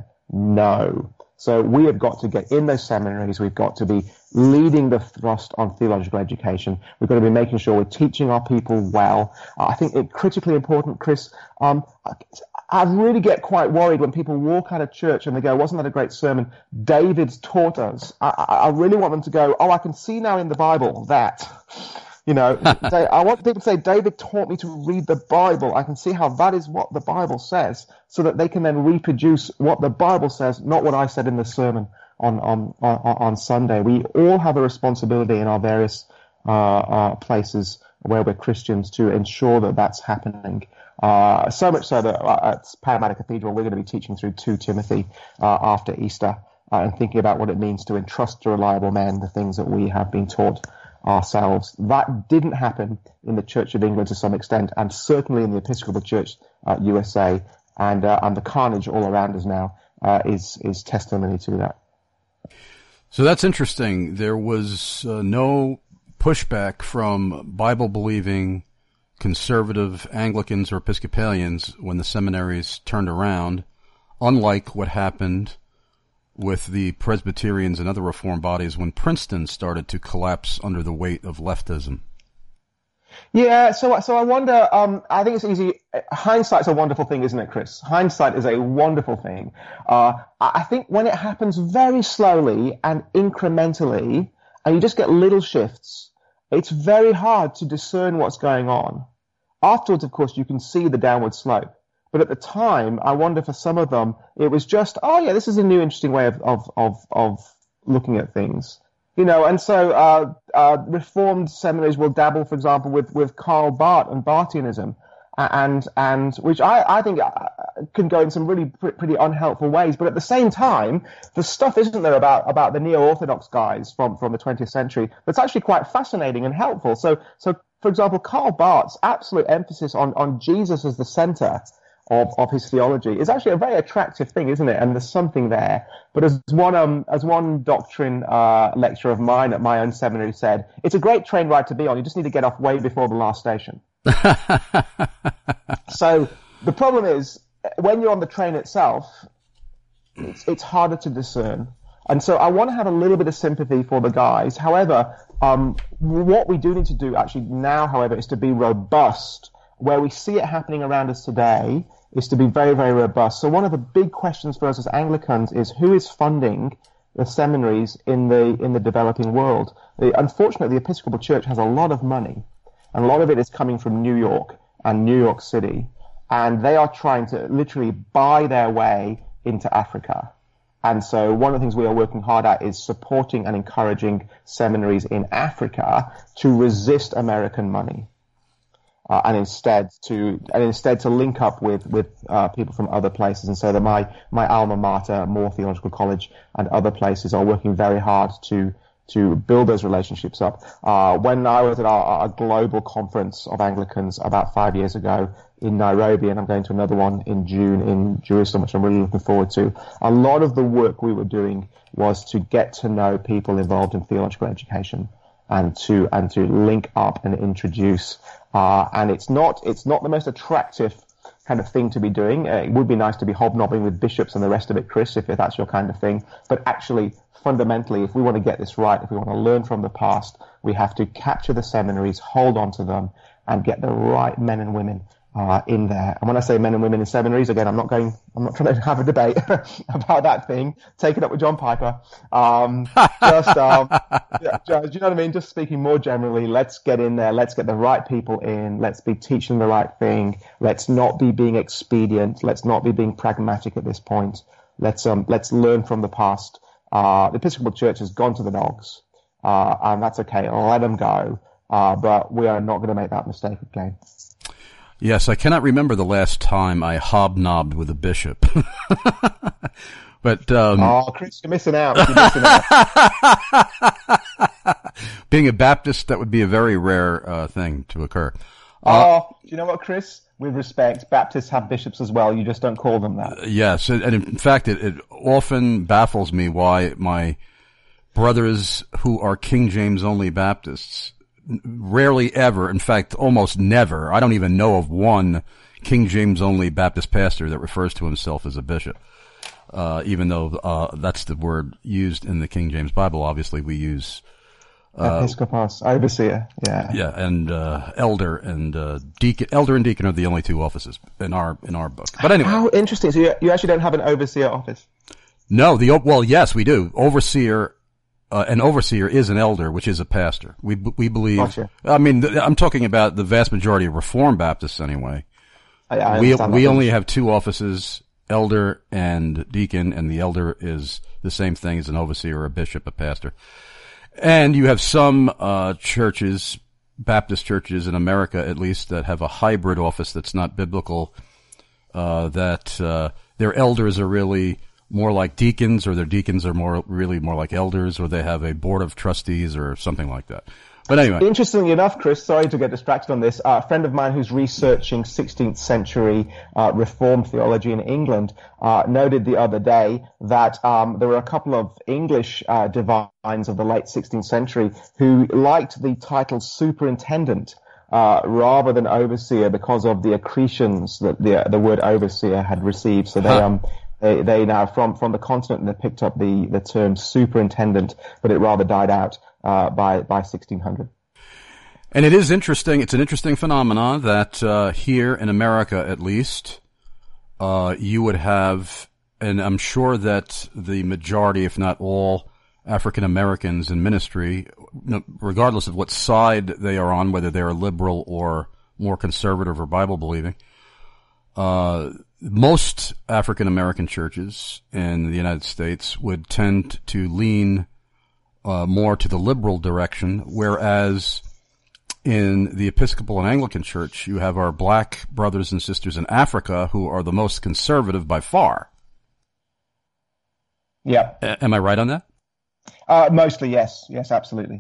no. So we have got to get in those seminaries. We've got to be leading the thrust on theological education. We've got to be making sure we're teaching our people well. Uh, I think it's critically important, Chris. Um, I really get quite worried when people walk out of church and they go, wasn't that a great sermon? David's taught us. I, I really want them to go, oh, I can see now in the Bible that... You know, say, I want people to say, David taught me to read the Bible. I can see how that is what the Bible says, so that they can then reproduce what the Bible says, not what I said in the sermon on on on, on Sunday. We all have a responsibility in our various uh, uh, places where we're Christians to ensure that that's happening. Uh, so much so that at Parramatta Cathedral, we're going to be teaching through Second Timothy uh, after Easter uh, and thinking about what it means to entrust to reliable men the things that we have been taught ourselves. That didn't happen in the Church of England to some extent, and certainly in the Episcopal Church uh, U S A, and uh, and the carnage all around us now uh, is is testimony to that. So that's interesting. There was uh, no pushback from Bible-believing conservative Anglicans or Episcopalians when the seminaries turned around, unlike what happened with the Presbyterians and other reform bodies when Princeton started to collapse under the weight of leftism. Yeah, so so I wonder, um, I think it's easy. Hindsight's a wonderful thing, isn't it, Chris? Hindsight is a wonderful thing. Uh, I think when it happens very slowly and incrementally, and you just get little shifts, it's very hard to discern what's going on. Afterwards, of course, you can see the downward slope. But at the time, I wonder for some of them, it was just, oh yeah, this is a new interesting way of, of, of, of looking at things. You know, and so uh, uh, Reformed seminaries will dabble, for example, with, with Karl Barth and Barthianism, and and which I, I think can go in some really pr- pretty unhelpful ways. But at the same time, the stuff isn't there about, about the neo-Orthodox guys from, from the twentieth century that's actually quite fascinating and helpful. So, so for example, Karl Barth's absolute emphasis on, on Jesus as the center of, of his theology is actually a very attractive thing, isn't it? And there's something there. But as one um as one doctrine uh, lecturer of mine at my own seminary said, it's a great train ride to be on. You just need to get off way before the last station. So the problem is, when you're on the train itself, it's, it's harder to discern. And so I want to have a little bit of sympathy for the guys. However, um, what we do need to do actually now, however, is to be robust. Where we see it happening around us today is to be very, very robust. So one of the big questions for us as Anglicans is who is funding the seminaries in the in the developing world? The, unfortunately, the Episcopal Church has a lot of money, and a lot of it is coming from New York and New York City, and they are trying to literally buy their way into Africa. And so one of the things we are working hard at is supporting and encouraging seminaries in Africa to resist American money. Uh, and instead to and instead to link up with with uh, people from other places, and so that my my alma mater, Moore Theological College, and other places are working very hard to to build those relationships up. Uh, when I was at our, our global conference of Anglicans about five years ago in Nairobi, and I'm going to another one in June in Jerusalem, which I'm really looking forward to, a lot of the work we were doing was to get to know people involved in theological education, and to and to link up and introduce. Uh, and it's not it's not the most attractive kind of thing to be doing. Uh, it would be nice to be hobnobbing with bishops and the rest of it, Chris, if, if that's your kind of thing. But actually, fundamentally, if we want to get this right, if we want to learn from the past, we have to capture the seminaries, hold on to them, and get the right men and women uh, in there. And when I say men and women in seminaries, again, I'm not going, I'm not trying to have a debate about that thing. Take it up with John Piper. Um, just, um, yeah, do you know what I mean? Just speaking more generally, let's get in there. Let's get the right people in. Let's be teaching the right thing. Let's not be being expedient. Let's not be being pragmatic at this point. Let's, um, let's learn from the past. Uh, the Episcopal Church has gone to the dogs, uh, and that's okay. Let them go. Uh, but we are not going to make that mistake again. Yes, I cannot remember the last time I hobnobbed with a bishop. But um, oh, Chris, you're missing out. You're missing out. Being a Baptist, that would be a very rare uh, thing to occur. Oh, Uh, do you know what, Chris? With respect, Baptists have bishops as well. You just don't call them that. yes, and in fact, it, it often baffles me why my brothers who are King James only Baptists rarely ever, in fact, almost never, I don't even know of one King James only Baptist pastor that refers to himself as a bishop. Uh, even though, uh, that's the word used in the King James Bible. Obviously we use, uh, Episcopos, overseer, yeah. yeah, and, uh, elder and, uh, deacon, elder and deacon are the only two offices in our, in our book. But anyway. How interesting. So you, you actually don't have an overseer office? No, the, well, yes, we do. Overseer, Uh, an overseer is an elder, which is a pastor. We we believe. Gotcha. I mean, th- I'm talking about the vast majority of Reformed Baptists, anyway. I, I we understand we that. only have two offices: elder and deacon, and the elder is the same thing as an overseer, a bishop, a pastor. And you have some uh churches, Baptist churches in America, at least, that have a hybrid office that's not biblical. Uh, that uh, their elders are really more like deacons, or their deacons are more really more like elders, or they have a board of trustees or something like that. But anyway. Interestingly enough, Chris, sorry to get distracted on this, uh, a friend of mine who's researching sixteenth century uh, Reformed theology in England uh, noted the other day that um, there were a couple of English uh, divines of the late sixteenth century who liked the title superintendent uh, rather than overseer because of the accretions that the, the word overseer had received. So they... Huh. um. They, they now, from, from the continent, they picked up the, the term superintendent, but it rather died out uh, by, by sixteen hundred. And it is interesting, it's an interesting phenomenon that uh, here in America, at least, uh, you would have, and I'm sure that the majority, if not all, African Americans in ministry, regardless of what side they are on, whether they're liberal or more conservative or Bible believing, uh, most African American churches in the United States would tend to lean uh, more to the liberal direction, whereas in the Episcopal and Anglican Church, you have our black brothers and sisters in Africa who are the most conservative by far. Yeah. A- am I right on that? Uh, mostly, yes. Yes, absolutely.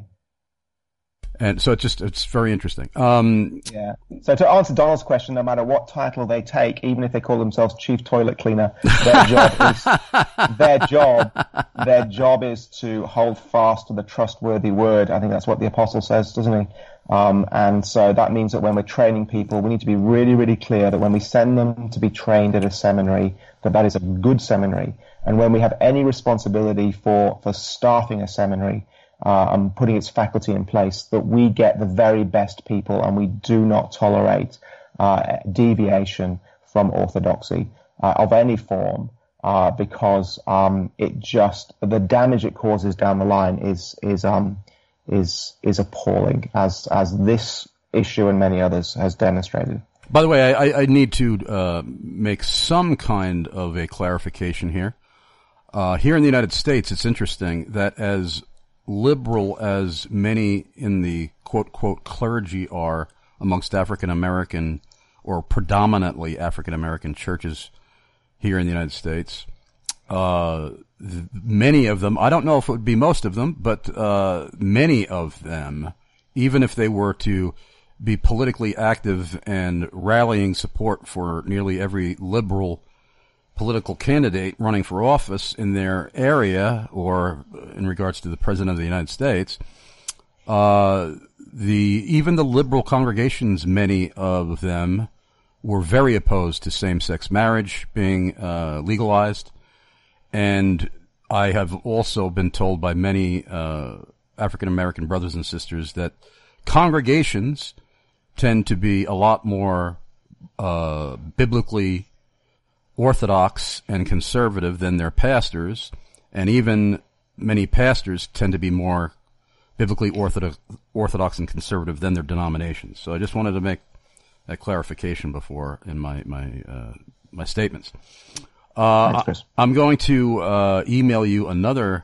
And so it's just, it's very interesting. Um, yeah. So to answer Donald's question, no matter what title they take, even if they call themselves chief toilet cleaner, their job is, their job, their job is to hold fast to the trustworthy word. I think that's what the apostle says, doesn't he? Um, and so that means that when we're training people, we need to be really, really clear that when we send them to be trained at a seminary, that that is a good seminary. And when we have any responsibility for, for staffing a seminary, Uh, and putting its faculty in place, that we get the very best people, and we do not tolerate uh, deviation from orthodoxy uh, of any form, uh, because um, it just the damage it causes down the line is is um is is appalling, as as this issue and many others has demonstrated. By the way, I, I need to uh, make some kind of a clarification here. Uh, here in the United States, it's interesting that as liberal as many in the quote-quote clergy are amongst African-American or predominantly African-American churches here in the United States, uh, th- many of them, I don't know if it would be most of them, but uh, many of them, even if they were to be politically active and rallying support for nearly every liberal political candidate running for office in their area or in regards to the President of the United States, uh, the even the liberal congregations, many of them were very opposed to same-sex marriage being uh, legalized. And I have also been told by many uh, African-American brothers and sisters that congregations tend to be a lot more uh, biblically orthodox and conservative than their pastors, and even many pastors tend to be more biblically orthodox, orthodox and conservative than their denominations. So I just wanted to make that clarification before in my my uh, my statements. Uh, Thanks, Chris. I'm going to uh, email you another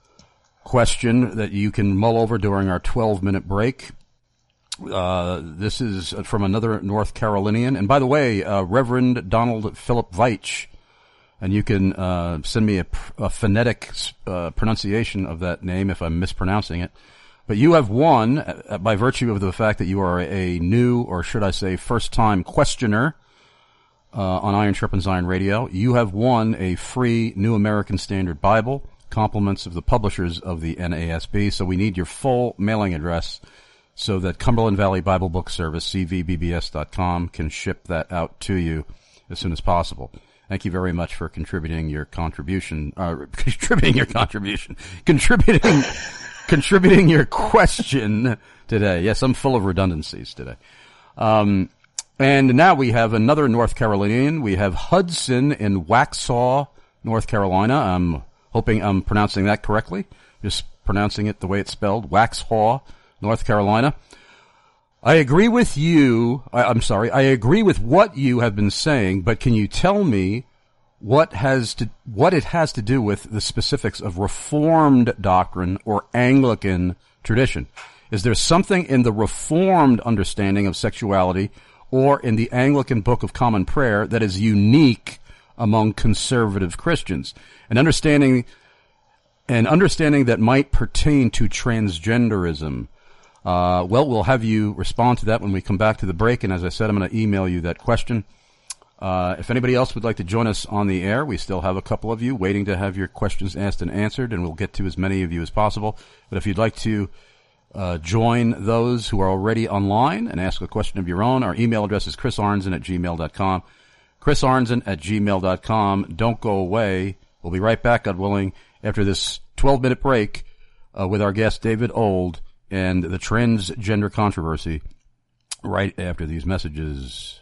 question that you can mull over during our twelve minute break. Uh, this is from another North Carolinian. And by the way, uh, Reverend Donald Philip Veitch, and you can uh, send me a, a phonetic uh, pronunciation of that name if I'm mispronouncing it. But you have won, uh, by virtue of the fact that you are a new, or should I say first-time questioner uh, on Iron Sharpens Iron Radio, you have won a free New American Standard Bible, compliments of the publishers of the N A S B. So we need your full mailing address so that Cumberland Valley Bible Book Service, C V B B S dot com, can ship that out to you as soon as possible. Thank you very much for contributing your contribution, uh, contributing your contribution, contributing, contributing your question today. Yes, I'm full of redundancies today. Um, and now we have another North Carolinian. We have Hudson in Waxhaw, North Carolina. I'm hoping I'm pronouncing that correctly. Just pronouncing it the way it's spelled, Waxhaw, North Carolina. I agree with you. I, I'm sorry. I agree with what you have been saying, but can you tell me what has to, what it has to do with the specifics of Reformed doctrine or Anglican tradition? Is there something in the Reformed understanding of sexuality or in the Anglican Book of Common Prayer that is unique among conservative Christians? And understanding, and understanding that might pertain to transgenderism. Uh, well, we'll have you respond to that when we come back to the break. And as I said, I'm going to email you that question. Uh, if anybody else would like to join us on the air, we still have a couple of you waiting to have your questions asked and answered, and we'll get to as many of you as possible. But if you'd like to uh, join those who are already online and ask a question of your own, our email address is chris arnzen at gmail dot com. chris arnzen at gmail dot com. Don't go away. We'll be right back, God willing, after this twelve minute break uh, with our guest, David Old, and the transgender controversy right after these messages.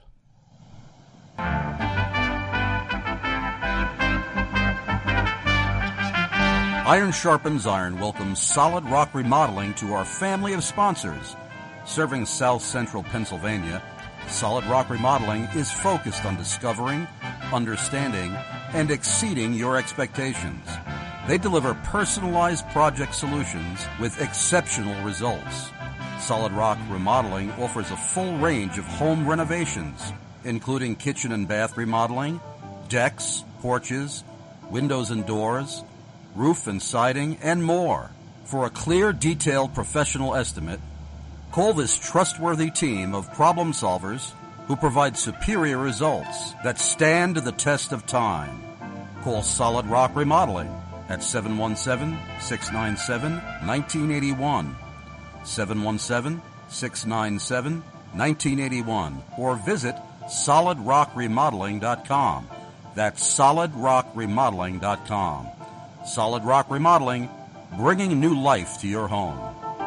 Iron Sharpens Iron welcomes Solid Rock Remodeling to our family of sponsors. Serving South Central Pennsylvania, Solid Rock Remodeling is focused on discovering, understanding, and exceeding your expectations. They deliver personalized project solutions with exceptional results. Solid Rock Remodeling offers a full range of home renovations, including kitchen and bath remodeling, decks, porches, windows and doors, roof and siding, and more. For a clear, detailed professional estimate, call this trustworthy team of problem solvers who provide superior results that stand the test of time. Call Solid Rock Remodeling at seven one seven, six nine seven, one nine eight one, seven one seven, six nine seven, one nine eight one, or visit solid rock remodeling dot com. That's solid rock remodeling dot com. Solid Rock Remodeling, bringing new life to your home.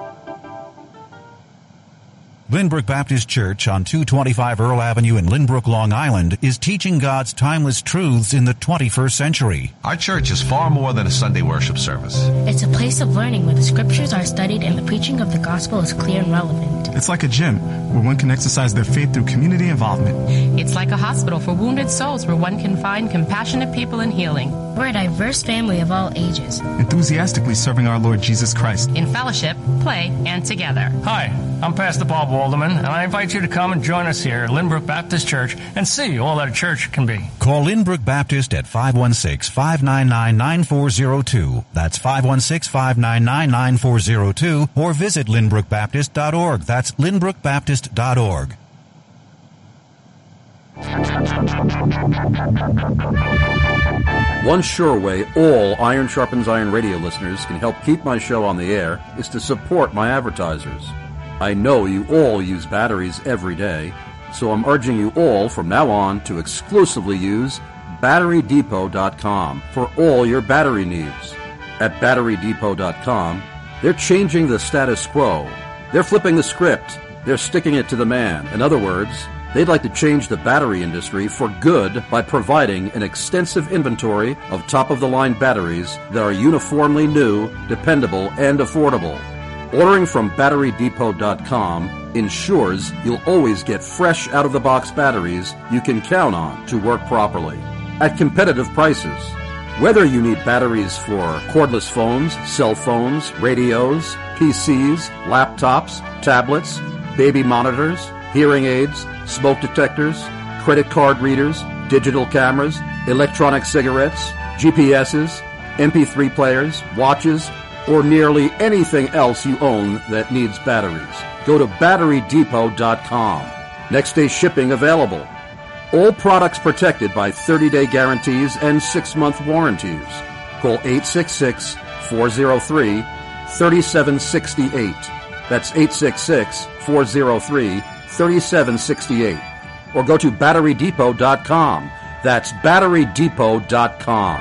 Lynbrook Baptist Church on two twenty-five Earl Avenue in Lynbrook, Long Island is teaching God's timeless truths in the twenty-first century. Our church is far more than a Sunday worship service. It's a place of learning where the scriptures are studied and the preaching of the gospel is clear and relevant. It's like a gym where one can exercise their faith through community involvement. It's like a hospital for wounded souls where one can find compassionate people and healing. We're a diverse family of all ages, enthusiastically serving our Lord Jesus Christ in fellowship, play, and together. Hi, I'm Pastor Bob Walderman, and I invite you to come and join us here at Lynbrook Baptist Church and see all that a church can be. Call Lynbrook Baptist at five one six, five nine nine, nine four zero two. That's five one six, five nine nine, nine four zero two, or visit lynbrook baptist dot org. That's lynbrook baptist dot org. One sure way all Iron Sharpens Iron radio listeners can help keep my show on the air is to support my advertisers. I know you all use batteries every day, so I'm urging you all from now on to exclusively use battery depot dot com for all your battery needs. At battery depot dot com, they're changing the status quo. They're flipping the script. They're sticking it to the man. In other words, they'd like to change the battery industry for good by providing an extensive inventory of top-of-the-line batteries that are uniformly new, dependable, and affordable. Ordering from battery depot dot com ensures you'll always get fresh out-of-the-box batteries you can count on to work properly at competitive prices. Whether you need batteries for cordless phones, cell phones, radios, P Cs, laptops, tablets, baby monitors, hearing aids, smoke detectors, credit card readers, digital cameras, electronic cigarettes, G P S's, M P three players, watches, or nearly anything else you own that needs batteries, go to battery depot dot com. Next day shipping available. All products protected by thirty-day guarantees and six-month warranties. Call eight six six, four zero three, three seven six eight. That's eight six six, four zero three, three seven six eight. Or go to battery depot dot com. That's battery depot dot com.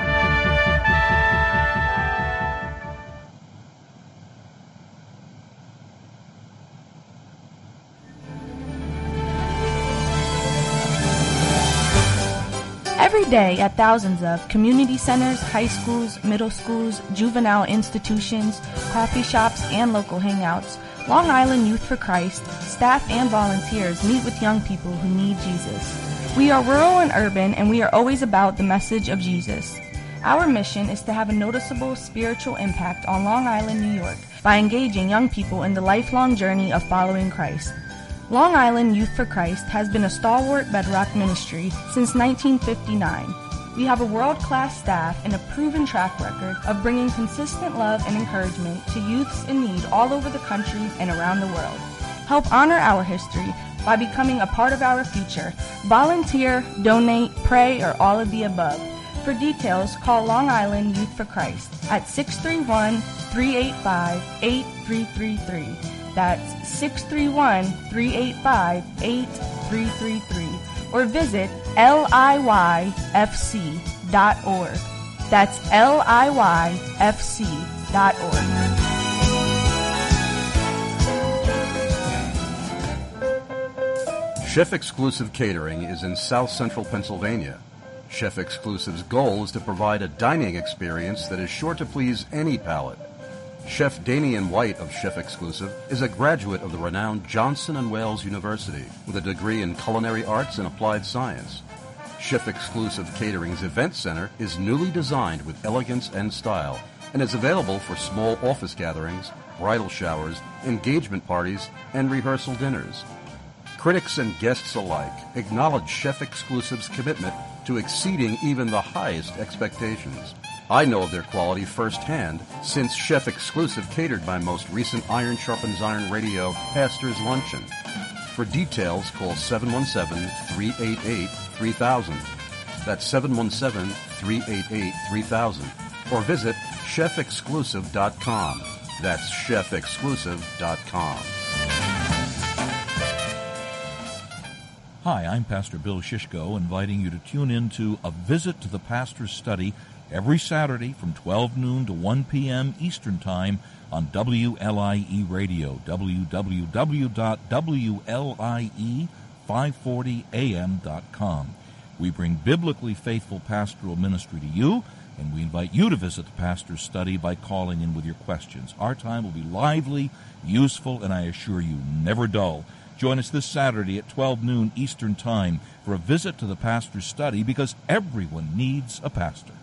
Every day at thousands of community centers, high schools, middle schools, juvenile institutions, coffee shops, and local hangouts, Long Island Youth for Christ, staff and volunteers meet with young people who need Jesus. We are rural and urban, and we are always about the message of Jesus. Our mission is to have a noticeable spiritual impact on Long Island, New York, by engaging young people in the lifelong journey of following Christ. Long Island Youth for Christ has been a stalwart bedrock ministry since nineteen fifty-nine. We have a world-class staff and a proven track record of bringing consistent love and encouragement to youths in need all over the country and around the world. Help honor our history by becoming a part of our future. Volunteer, donate, pray, or all of the above. For details, call Long Island Youth for Christ at six three one, three eight five, eight three three three. That's six three one, three eight five, eight three three three. Or visit L I Y F C dot org. That's L I Y F C dot org. Chef Exclusive Catering is in South Central Pennsylvania. Chef Exclusive's goal is to provide a dining experience that is sure to please any palate. Chef Damian White of Chef Exclusive is a graduate of the renowned Johnson and Wales University with a degree in culinary arts and applied science. Chef Exclusive Catering's event center is newly designed with elegance and style and is available for small office gatherings, bridal showers, engagement parties, and rehearsal dinners. Critics and guests alike acknowledge Chef Exclusive's commitment to exceeding even the highest expectations. I know of their quality firsthand since Chef Exclusive catered my most recent Iron Sharpens Iron Radio Pastor's Luncheon. For details, call seven one seven, three eight eight, three thousand. That's seven one seven, three eight eight, three thousand. Or visit chef exclusive dot com. That's chef exclusive dot com. Hi, I'm Pastor Bill Shishko, inviting you to tune in to A Visit to the Pastor's Study every Saturday from twelve noon to one p.m. Eastern Time on W L I E Radio, w w w dot w l i e five forty a m dot com. We bring biblically faithful pastoral ministry to you, and we invite you to visit the Pastor's Study by calling in with your questions. Our time will be lively, useful, and I assure you, never dull. Join us this Saturday at twelve noon Eastern Time for a visit to the Pastor's Study, because everyone needs a pastor.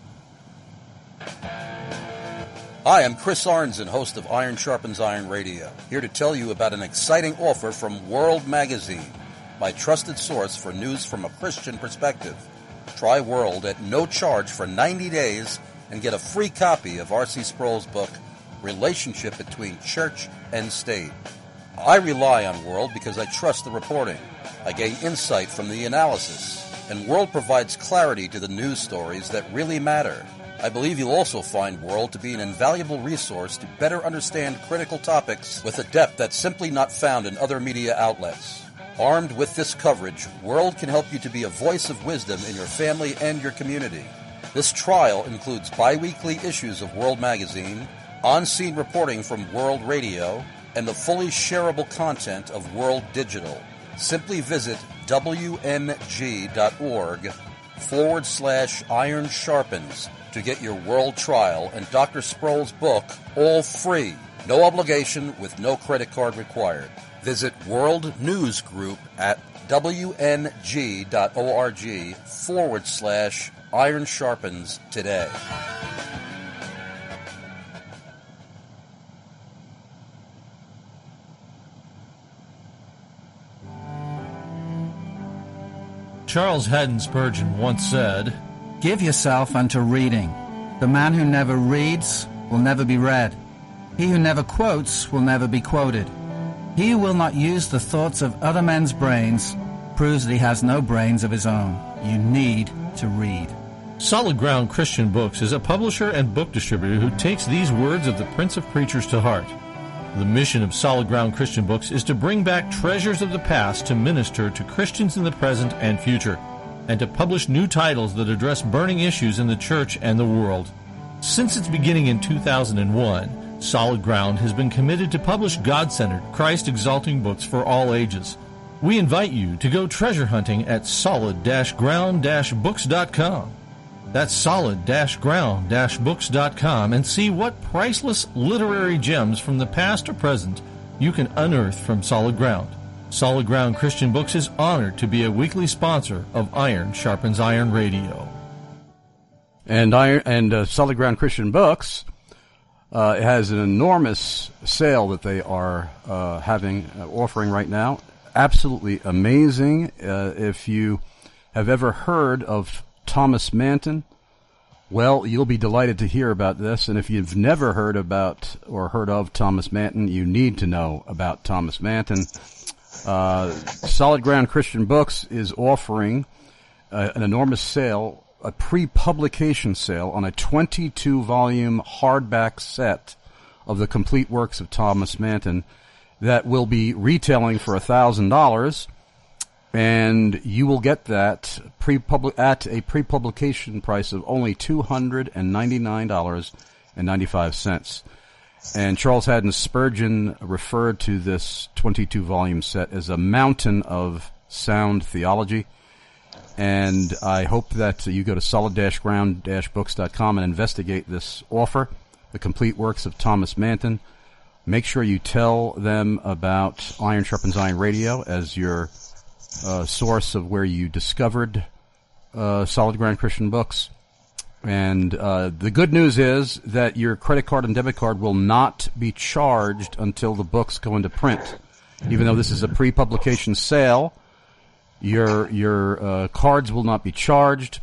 Hi, I'm Chris Arnzen, host of Iron Sharpens Iron Radio, here to tell you about an exciting offer from World Magazine, my trusted source for news from a Christian perspective. Try World at no charge for ninety days and get a free copy of R C Sproul's book, Relationship Between Church and State. I rely on World because I trust the reporting. I gain insight from the analysis, and World provides clarity to the news stories that really matter. I believe you'll also find World to be an invaluable resource to better understand critical topics with a depth that's simply not found in other media outlets. Armed with this coverage, World can help you to be a voice of wisdom in your family and your community. This trial includes bi-weekly issues of World Magazine, on-scene reporting from World Radio, and the fully shareable content of World Digital. Simply visit W N G dot org forward slash Iron Sharpens to get your World trial and Doctor Sproul's book all free. No obligation with no credit card required. Visit World News Group at W N G dot org forward slash Iron Sharpens today. Charles Haddon Spurgeon once said, "Give yourself unto reading. The man who never reads will never be read. He who never quotes will never be quoted. He who will not use the thoughts of other men's brains proves that he has no brains of his own. You need to read." Solid Ground Christian Books is a publisher and book distributor who takes these words of the Prince of Preachers to heart. The mission of Solid Ground Christian Books is to bring back treasures of the past to minister to Christians in the present and future, and to publish new titles that address burning issues in the church and the world. Since its beginning in two thousand one, Solid Ground has been committed to publish God-centered, Christ-exalting books for all ages. We invite you to go treasure hunting at solid ground books dot com. That's solid ground books dot com, and see what priceless literary gems from the past or present you can unearth from Solid Ground. Solid Ground Christian Books is honored to be a weekly sponsor of Iron Sharpens Iron Radio. And Iron and uh, Solid Ground Christian Books uh, has an enormous sale that they are uh, having uh, offering right now. Absolutely amazing. Uh, if you have ever heard of Thomas Manton, well, you'll be delighted to hear about this. And if you've never heard about or heard of Thomas Manton, you need to know about Thomas Manton. Uh, Solid Ground Christian Books is offering uh, an enormous sale, a pre-publication sale on a twenty-two volume hardback set of the complete works of Thomas Manton that will be retailing for one thousand dollars. And you will get that pre-public at a pre-publication price of only two hundred ninety-nine dollars and ninety-five cents. And Charles Haddon Spurgeon referred to this twenty-two volume set as a mountain of sound theology. And I hope that you go to solid ground books dot com and investigate this offer, the complete works of Thomas Manton. Make sure you tell them about Iron Sharpens Iron Radio as your Uh, source of where you discovered uh, Solid Ground Christian Books. And uh, the good news is that your credit card and debit card will not be charged until the books go into print. Even though this is a pre-publication sale, your your uh, cards will not be charged,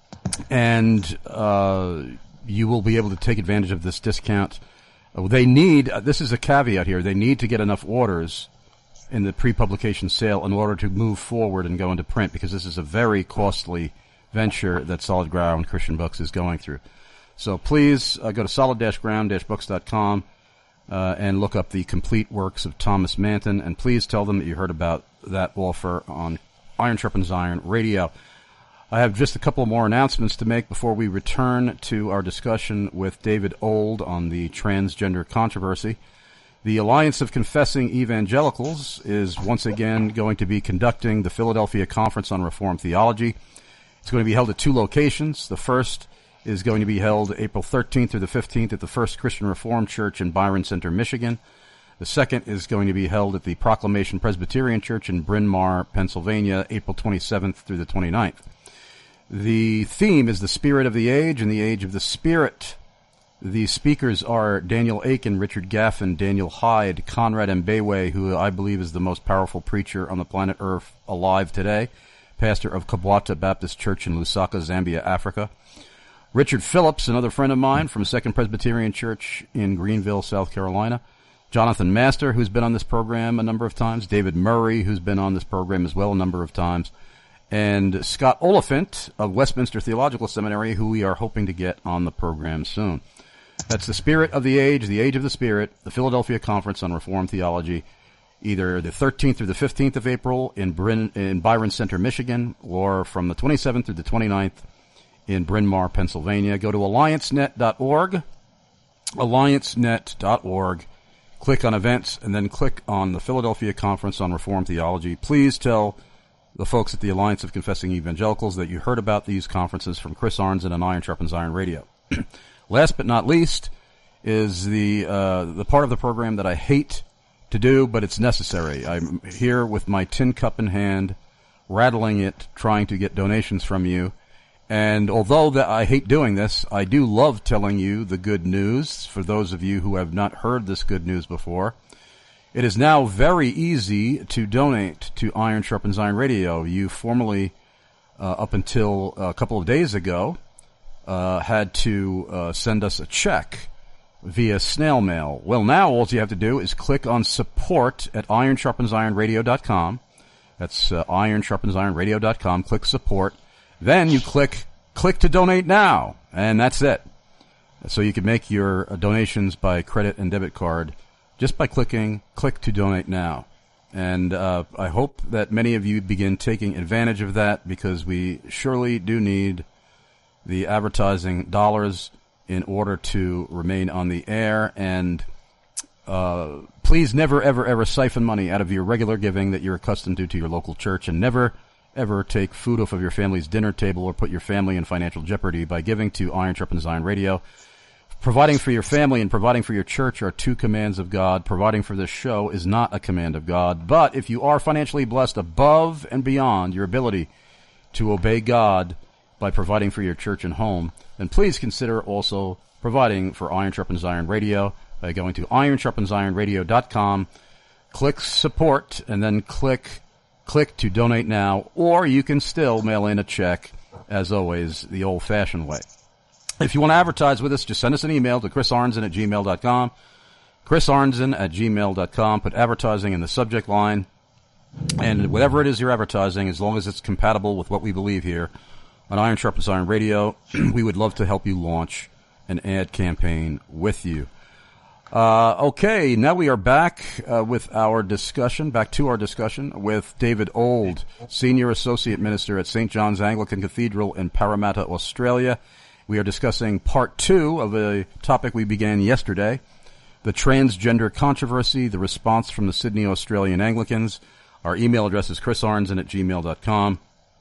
and uh, you will be able to take advantage of this discount. Uh, they need, uh, this is a caveat here, they need to get enough orders in the pre-publication sale in order to move forward and go into print, because this is a very costly venture that Solid Ground Christian Books is going through. So please uh, go to solid dash ground dash books dot com uh, and look up the complete works of Thomas Manton, and please tell them that you heard about that offer on Iron Sharpens Iron Radio. I have just a couple more announcements to make before we return to our discussion with David Old on the transgender controversy. The Alliance of Confessing Evangelicals is once again going to be conducting the Philadelphia Conference on Reformed Theology. It's going to be held at two locations. The first is going to be held April thirteenth through the fifteenth at the First Christian Reformed Church in Byron Center, Michigan. The second is going to be held at the Proclamation Presbyterian Church in Bryn Mawr, Pennsylvania, April twenty-seventh through the twenty-ninth. The theme is the Spirit of the Age and the Age of the Spirit. The speakers are Daniel Aiken, Richard Gaffin, Daniel Hyde, Conrad Mbewe, who I believe is the most powerful preacher on the planet Earth alive today, pastor of Kabwata Baptist Church in Lusaka, Zambia, Africa. Richard Phillips, another friend of mine from Second Presbyterian Church in Greenville, South Carolina. Jonathan Master, who's been on this program a number of times. David Murray, who's been on this program as well a number of times. And Scott Oliphant of Westminster Theological Seminary, who we are hoping to get on the program soon. That's the Spirit of the Age, the Age of the Spirit, the Philadelphia Conference on Reformed Theology, either the thirteenth through the fifteenth of April in, Bryn, in Byron Center, Michigan, or from the twenty-seventh through the twenty-ninth in Bryn Mawr, Pennsylvania. Go to alliance net dot org, alliance net dot org, click on events, and then click on the Philadelphia Conference on Reformed Theology. Please tell the folks at the Alliance of Confessing Evangelicals that you heard about these conferences from Chris Arnzen and Iron Sharpens Iron Radio. Last but not least is the uh, the part of the program that I hate to do, but it's necessary. I'm here with my tin cup in hand, rattling it, trying to get donations from you. And although that I hate doing this, I do love telling you the good news. For those of you who have not heard this good news before, it is now very easy to donate to Iron Sharpens Iron Radio. You formerly, uh, up until a couple of days ago, uh, had to uh, send us a check via snail mail. Well, now all you have to do is click on support at iron sharpens iron radio dot com. That's uh, iron sharpens iron radio dot com. Click support. Then you click click to donate now, and that's it. So you can make your uh, donations by credit and debit card just by clicking click to donate now. And uh, I hope that many of you begin taking advantage of that, because we surely do need the advertising dollars in order to remain on the air. And uh, please never, ever, ever siphon money out of your regular giving that you're accustomed to to your local church, and never, ever take food off of your family's dinner table or put your family in financial jeopardy by giving to Iron Sharpens Iron Radio. Providing for your family and providing for your church are two commands of God. Providing for this show is not a command of God. But if you are financially blessed above and beyond your ability to obey God by providing for your church and home, then please consider also providing for Iron Sharpens Iron Radio by going to iron sharpens iron radio dot com, click support, and then click click to donate now, or you can still mail in a check, as always, the old-fashioned way. If you want to advertise with us, just send us an email to chris arnzen at gmail dot com, chris arnzen at gmail dot com, put advertising in the subject line, and whatever it is you're advertising, as long as it's compatible with what we believe here on Iron Sharpens Iron Radio, we would love to help you launch an ad campaign with you. Uh, okay, now we are back uh, with our discussion, back to our discussion with David Old, Senior Associate Minister at Saint John's Anglican Cathedral in Parramatta, Australia. We are discussing part two of a topic we began yesterday, the transgender controversy, the response from the Sydney Australian Anglicans. Our email address is chris arnzen at gmail dot com,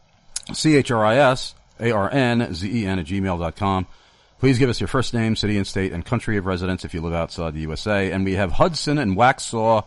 C H R I S A R N Z E N at gmail dot com. Please give us your first name, city and state, and country of residence if you live outside the U S A. And we have Hudson and Waxhaw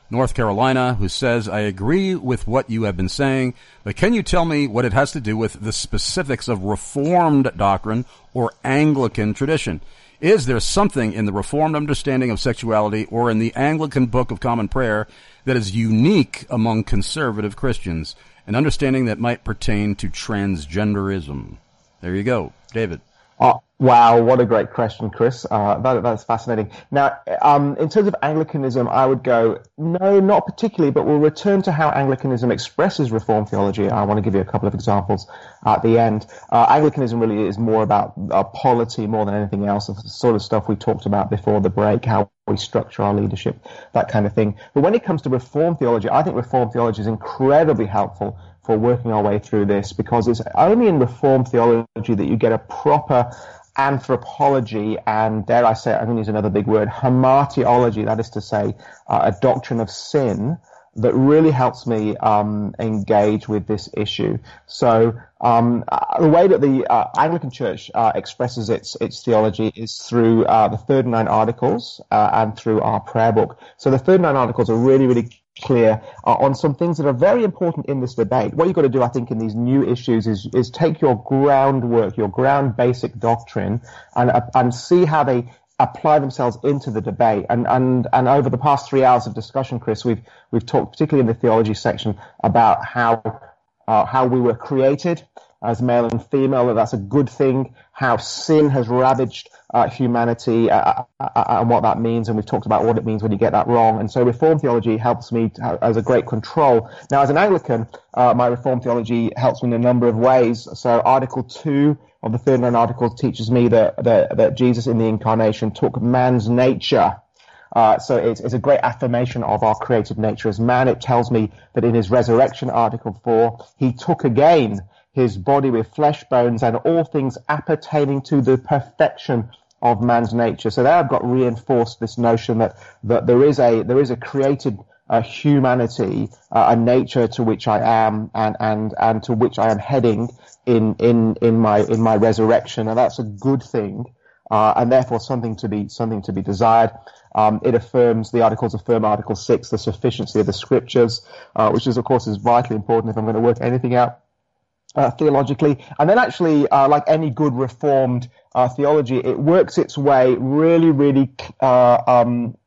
North Carolina, who says, I agree with what you have been saying, but can you tell me what it has to do with the specifics of Reformed doctrine or Anglican tradition? Is there something in the Reformed understanding of sexuality or in the Anglican Book of Common Prayer that is unique among conservative Christians, an understanding that might pertain to transgenderism? There you go, David. Oh, wow, what a great question, Chris. Uh, that, that's fascinating. Now, um, in terms of Anglicanism, I would go, no, not particularly, but we'll return to how Anglicanism expresses Reformed theology. I want to give you a couple of examples at the end. Uh, Anglicanism really is more about uh, polity more than anything else, the sort of stuff we talked about before the break, how we structure our leadership, that kind of thing. But when it comes to Reformed theology, I think Reformed theology is incredibly helpful for working our way through this, because it's only in Reformed theology that you get a proper anthropology and, dare I say, I'm going to use another big word, hamartiology, that is to say, uh, a doctrine of sin that really helps me um, engage with this issue. So um, uh, the way that the uh, Anglican Church uh, expresses its its theology is through uh, the thirty-nine Articles uh, and through our prayer book. So the thirty-nine Articles are really, really clear uh, on some things that are very important in this debate. What you've got to do, I think, in these new issues is is take your groundwork, your ground basic doctrine, and uh, and see how they apply themselves into the debate. And and and over the past three hours of discussion, Chris, we've we've talked, particularly in the theology section, about how uh, how we were created as male and female, that that's a good thing, how sin has ravaged uh, humanity uh, uh, and what that means, and we've talked about what it means when you get that wrong. And so Reformed theology helps me to, as a great control. Now, as an Anglican, uh, my Reformed theology helps me in a number of ways. So Article two of the thirty-nine Articles teaches me that, that, that Jesus in the Incarnation took man's nature. Uh, so it's, it's a great affirmation of our created nature as man. It tells me that in his resurrection, Article four, he took again his body with flesh, bones, and all things appertaining to the perfection of man's nature. So there I've got reinforced this notion that, that there is a there is a created uh, humanity, uh, a nature to which I am and, and, and to which I am heading in, in, in my in my resurrection, and that's a good thing, uh, and therefore something to be something to be desired. Um, it affirms, the Articles affirm Article six, the sufficiency of the Scriptures, uh, which is, of course, is vitally important if I'm going to work anything out Uh, theologically. And then actually, uh, like any good Reformed uh, theology, it works its way really, really uh, um,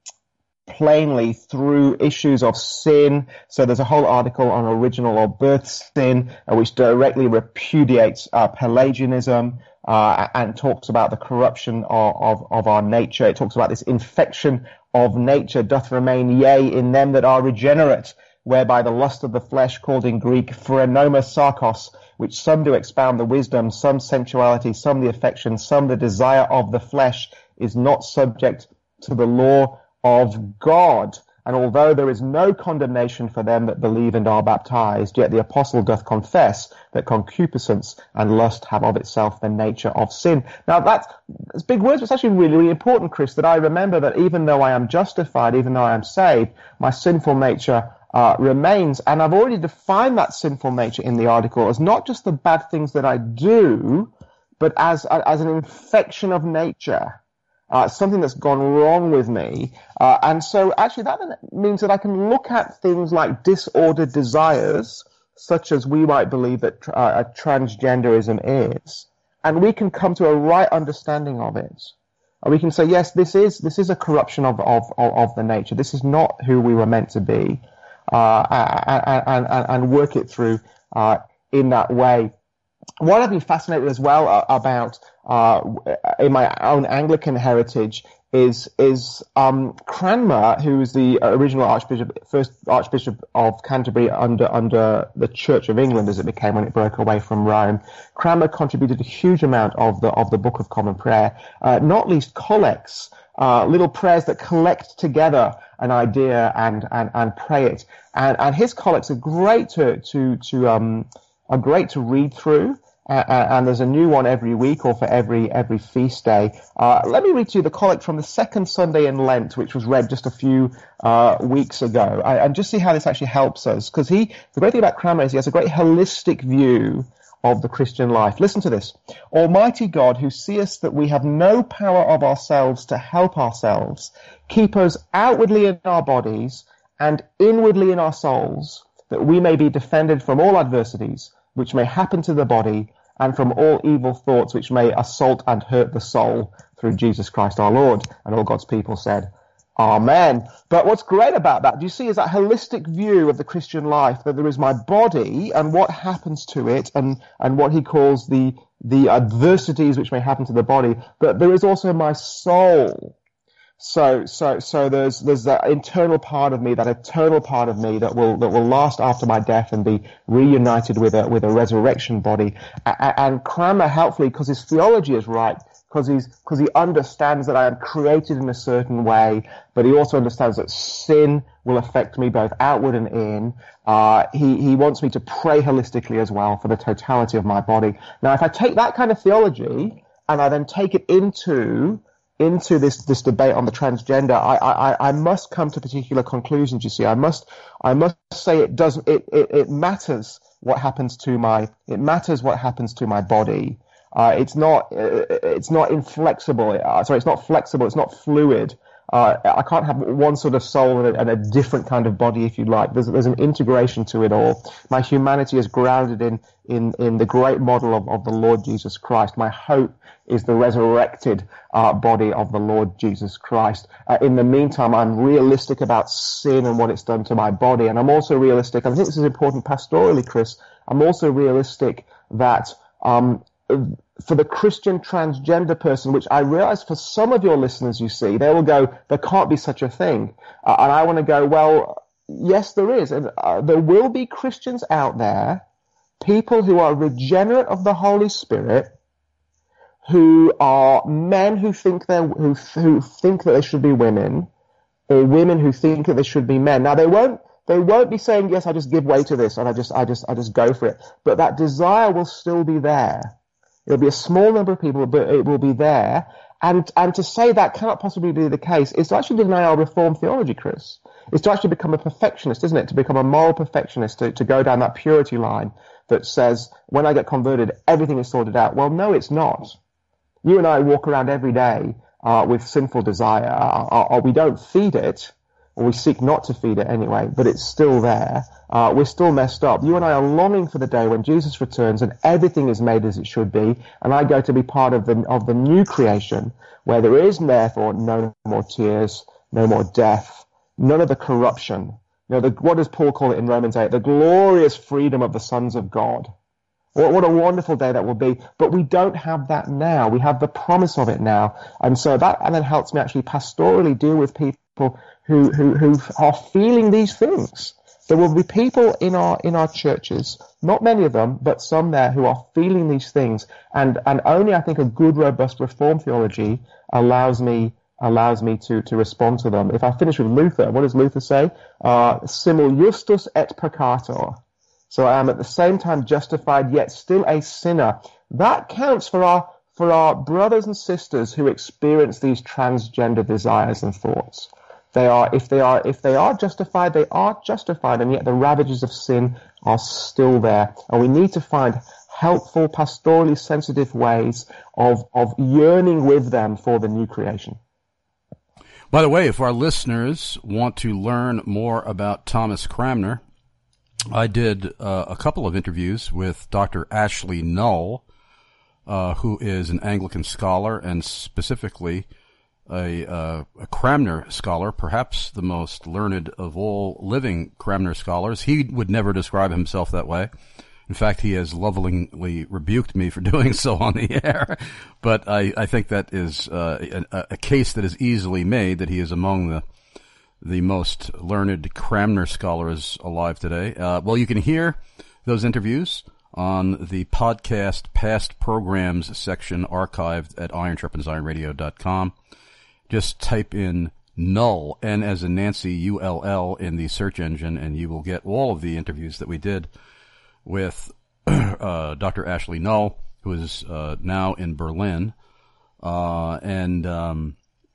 plainly through issues of sin. So there's a whole article on original or birth sin, uh, which directly repudiates uh, Pelagianism uh, and talks about the corruption of, of, of our nature. It talks about this infection of nature doth remain, yea, in them that are regenerate, whereby the lust of the flesh, called in Greek phrenoma sarkos, which some do expound the wisdom, some sensuality, some the affection, some the desire of the flesh, is not subject to the law of God. And although there is no condemnation for them that believe and are baptized, yet the apostle doth confess that concupiscence and lust have of itself the nature of sin. Now that's, that's big words, but it's actually really, really important, Chris, that I remember that even though I am justified, even though I am saved, my sinful nature Uh, remains, and I've already defined that sinful nature in the article as not just the bad things that I do, but as as an infection of nature, uh, something that's gone wrong with me. Uh, and so actually that means that I can look at things like disordered desires, such as we might believe that uh, transgenderism is, and we can come to a right understanding of it. We can say, yes, this is this is a corruption of of of the nature. This is not who we were meant to be. Uh, and, and, and work it through uh, in that way. What I've been fascinated as well uh, about uh, in my own Anglican heritage is is um, Cranmer, who was the original Archbishop, first Archbishop of Canterbury under under the Church of England, as it became when it broke away from Rome. Cranmer contributed a huge amount of the of the Book of Common Prayer, uh, not least collects. Uh, little prayers that collect together an idea and, and, and pray it. And, and his collects are great to, to, to, um, are great to read through. Uh, and there's a new one every week or for every, every feast day. Uh, let me read to you the collect from the second Sunday in Lent, which was read just a few, uh, weeks ago. I, and just see how this actually helps us. Cause he, the great thing about Cranmer is he has a great holistic view of the Christian life. Listen to this. Almighty God, who seest that we have no power of ourselves to help ourselves, keep us outwardly in our bodies and inwardly in our souls, that we may be defended from all adversities which may happen to the body, and from all evil thoughts which may assault and hurt the soul, through Jesus Christ our Lord. And all God's people said, Amen. But what's great about that, do you see, is that holistic view of the Christian life, that there is my body and what happens to it, and, and what he calls the, the adversities which may happen to the body, but there is also my soul. So, so, so there's, there's that internal part of me, that eternal part of me that will, that will last after my death and be reunited with a, with a resurrection body. And Cranmer, helpfully, because his theology is right, because he's, because he understands that I am created in a certain way, but he also understands that sin will affect me both outward and in. Uh, he, he wants me to pray holistically as well for the totality of my body. Now, if I take that kind of theology and I then take it into into this, this debate on the transgender, I, I, I must come to particular conclusions, you see. I must, I must say it doesn't, it, it, it matters what happens to my, it matters what happens to my body. Uh, it's not, uh, it's not inflexible, uh, sorry, it's not flexible, it's not fluid. Uh, I can't have one sort of soul and a, and a different kind of body, if you like. There's, there's an integration to it all. My humanity is grounded in, in, in the great model of, of the Lord Jesus Christ. My hope is the resurrected uh, body of the Lord Jesus Christ. Uh, in the meantime, I'm realistic about sin and what it's done to my body. And I'm also realistic, and I think this is important pastorally, Chris, I'm also realistic that um, for the Christian transgender person, which I realize for some of your listeners, you see, they will go, there can't be such a thing. Uh, and I want to go, well, yes, there is. And uh, there will be Christians out there, people who are regenerate of the Holy Spirit, who are men who think they who who think that they should be women, or women who think that they should be men. Now they won't they won't be saying, yes, I just give way to this and I just I just I just go for it. But that desire will still be there. It'll be a small number of people, but it will be there. And and to say that cannot possibly be the case is to actually deny our Reformed theology, Chris. It's to actually become a perfectionist, isn't it? To become a moral perfectionist, to, to go down that purity line that says, when I get converted, everything is sorted out. Well, no, it's not. You and I walk around every day uh, with sinful desire, uh, or we don't feed it, or we seek not to feed it anyway, but it's still there. Uh, we're still messed up. You and I are longing for the day when Jesus returns and everything is made as it should be, and I go to be part of the of the new creation, where there is therefore no more tears, no more death, none of the corruption. You know, the, what does Paul call it in Romans eight? The glorious freedom of the sons of God. What, what a wonderful day that will be. But we don't have that now. We have the promise of it now. And so that and then helps me actually pastorally deal with people who, who, who are feeling these things. There will be people in our in our churches, not many of them, but some there, who are feeling these things. And, and only, I think, a good, robust Reformed theology allows me allows me to, to respond to them. If I finish with Luther, what does Luther say? Uh, simul justus et peccator. So I am at the same time justified, yet still a sinner. That counts for our for our brothers and sisters who experience these transgender desires and thoughts. They are, if they are, if they are justified, they are justified, and yet the ravages of sin are still there. And we need to find helpful, pastorally sensitive ways of of yearning with them for the new creation. By the way, if our listeners want to learn more about Thomas Cranmer, I did uh, a couple of interviews with Doctor Ashley Null, uh, who is an Anglican scholar and specifically a, uh, a Cranmer scholar, perhaps the most learned of all living Cranmer scholars. He would never describe himself that way. In fact, he has lovingly rebuked me for doing so on the air. But I, I think that is uh, a, a case that is easily made, that he is among the the most learned Cranmer scholars alive today. Uh, well, you can hear those interviews on the podcast past programs section archived at iron sharpens iron radio dot com. Just type in Null, N as in Nancy, U L L, in the search engine, and you will get all of the interviews that we did with uh, Doctor Ashley Null, who is uh, now in Berlin. Uh, and um,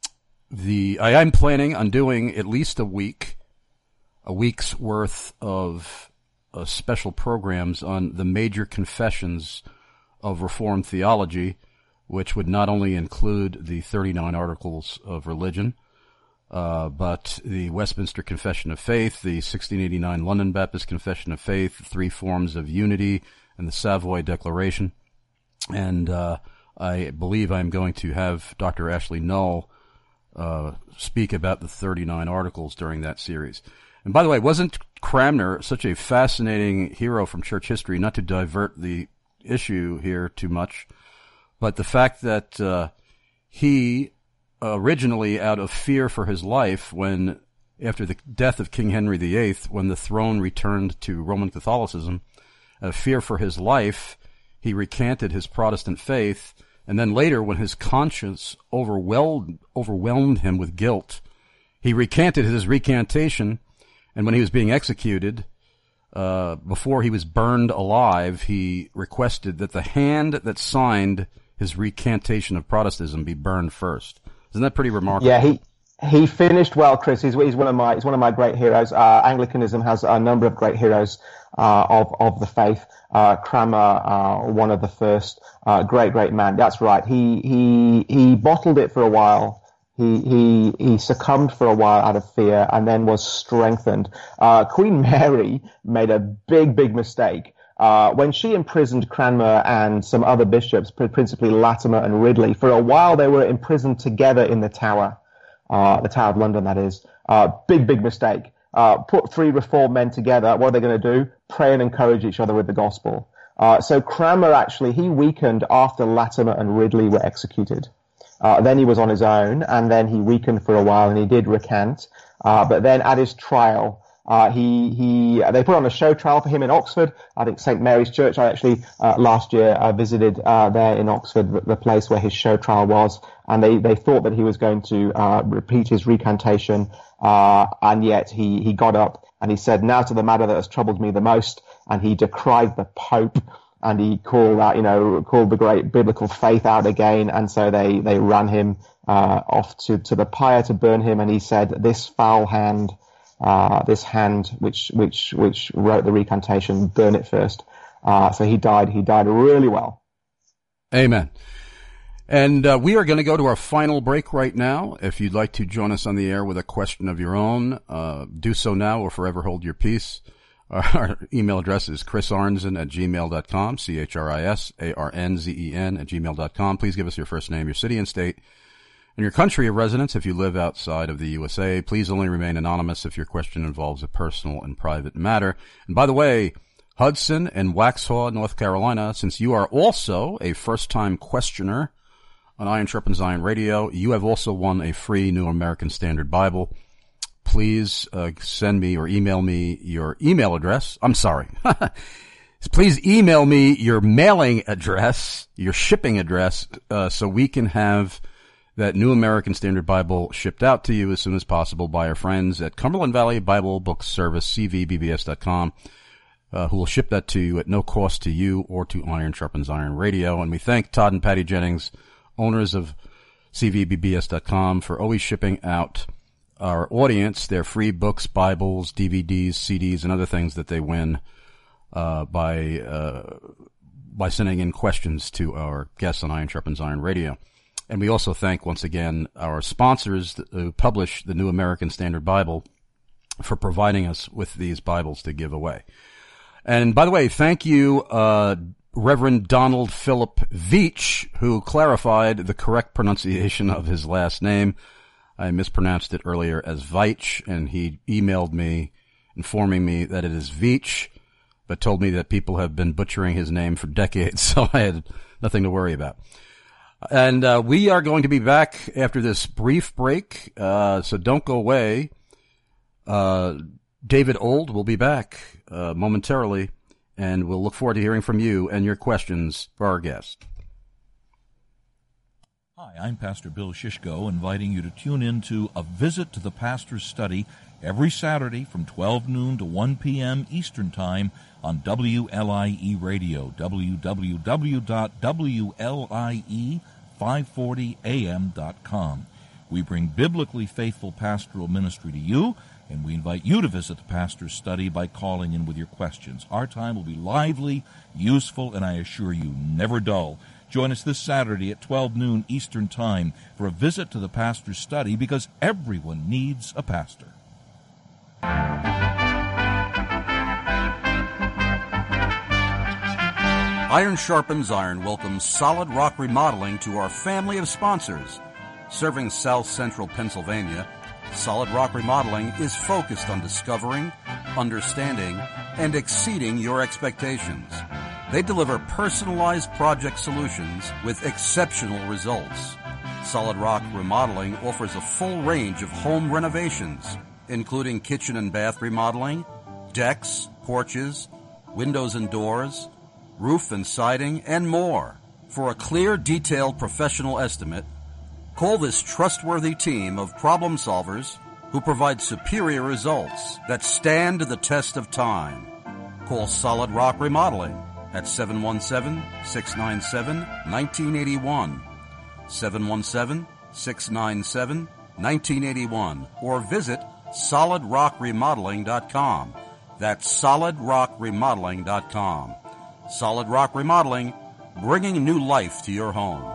the I am planning on doing at least a week, a week's worth of uh, special programs on the major confessions of Reformed theology, which would not only include the thirty-nine articles of religion, Uh, but the Westminster Confession of Faith, the sixteen eighty-nine London Baptist Confession of Faith, the Three Forms of Unity, and the Savoy Declaration. And uh, I believe I'm going to have Doctor Ashley Null uh, speak about the thirty-nine articles during that series. And by the way, wasn't Cranmer such a fascinating hero from church history, not to divert the issue here too much, but the fact that uh, he... originally out of fear for his life when, after the death of King Henry the Eighth, when the throne returned to Roman Catholicism, out of fear for his life, he recanted his Protestant faith, and then later, when his conscience overwhelmed, overwhelmed him with guilt, he recanted his recantation, and when he was being executed, uh, before he was burned alive, he requested that the hand that signed his recantation of Protestantism be burned first. Isn't that pretty remarkable? Yeah, he he finished well, Chris. He's, he's one of my he's one of my great heroes. Uh, Anglicanism has a number of great heroes uh, of of the faith. Uh, Cranmer, uh, one of the first, uh, great great man. That's right. He he he bottled it for a while. He he he succumbed for a while out of fear, and then was strengthened. Uh, Queen Mary made a big big mistake. Uh, when she imprisoned Cranmer and some other bishops, principally Latimer and Ridley, for a while they were imprisoned together in the Tower, uh, the Tower of London, that is. Uh, big, big mistake. Uh, put three reformed men together, what are they going to do? Pray and encourage each other with the gospel. Uh, so Cranmer actually, he weakened after Latimer and Ridley were executed. Uh, then he was on his own, and then he weakened for a while, and he did recant. Uh, but then at his trial, Uh, he, he, they put on a show trial for him in Oxford. I think Saint Mary's Church. I actually, uh, last year, uh, visited, uh, there in Oxford, the, the place where his show trial was. And they, they thought that he was going to, uh, repeat his recantation. Uh, and yet he, he got up and he said, now to the matter that has troubled me the most. And he decried the Pope and he called out, you know, called the great biblical faith out again. And so they, they ran him, uh, off to, to the pyre to burn him. And he said, this foul hand, Uh, this hand which which which wrote the recantation, burn it first. Uh, so he died. He died really well. Amen. And uh, we are going to go to our final break right now. If you'd like to join us on the air with a question of your own, uh, do so now or forever hold your peace. Our email address is chris arnzen at gmail dot com, C H R I S A R N Z E N at gmail dot com. Please give us your first name, your city and state, and your country of residence. If you live outside of the U S A, please only remain anonymous if your question involves a personal and private matter. And by the way, Hudson and Waxhaw, North Carolina, since you are also a first-time questioner on Iron Sharpens Iron Radio, you have also won a free New American Standard Bible. Please uh, send me or email me your email address. I'm sorry. Please email me your mailing address, your shipping address, uh, so we can have that New American Standard Bible shipped out to you as soon as possible by our friends at Cumberland Valley Bible Book Service, C V B B S dot com, uh, who will ship that to you at no cost to you or to Iron Sharpens Iron Radio. And we thank Todd and Patty Jennings, owners of C V B B S dot com, for always shipping out our audience their free books, Bibles, D V Ds, C Ds, and other things that they win uh, by uh, by sending in questions to our guests on Iron Sharpens Iron Radio. And we also thank, once again, our sponsors who publish the New American Standard Bible for providing us with these Bibles to give away. And by the way, thank you, uh, Reverend Donald Philip Veach, who clarified the correct pronunciation of his last name. I mispronounced it earlier as Veitch, and he emailed me informing me that it is Veach, but told me that people have been butchering his name for decades, so I had nothing to worry about. And uh, we are going to be back after this brief break, uh, so don't go away. Uh, David Old will be back uh, momentarily, and we'll look forward to hearing from you and your questions for our guest. Hi, I'm Pastor Bill Shishko, inviting you to tune in to A Visit to the Pastor's Study every Saturday from twelve noon to one p.m. Eastern Time on W L I E Radio, w w w dot w l i e five forty a m dot com. We bring biblically faithful pastoral ministry to you, and we invite you to visit the Pastor's Study by calling in with your questions. Our time will be lively, useful, and I assure you, never dull. Join us this Saturday at twelve noon Eastern Time for a visit to the pastor's study, because everyone needs a pastor. Iron Sharpens Iron welcomes Solid Rock Remodeling to our family of sponsors. Serving South Central Pennsylvania, Solid Rock Remodeling is focused on discovering, understanding, and exceeding your expectations. They deliver personalized project solutions with exceptional results. Solid Rock Remodeling offers a full range of home renovations, including kitchen and bath remodeling, decks, porches, windows and doors, roof and siding, and more. For a clear, detailed, professional estimate, call this trustworthy team of problem solvers who provide superior results that stand the test of time. Call Solid Rock Remodeling at seven one seven, six nine seven, one nine eight one, seven one seven, six nine seven, one nine eight one, or visit solid rock remodeling dot com. That's solid rock remodeling dot com. Solid Rock Remodeling, bringing new life to your home.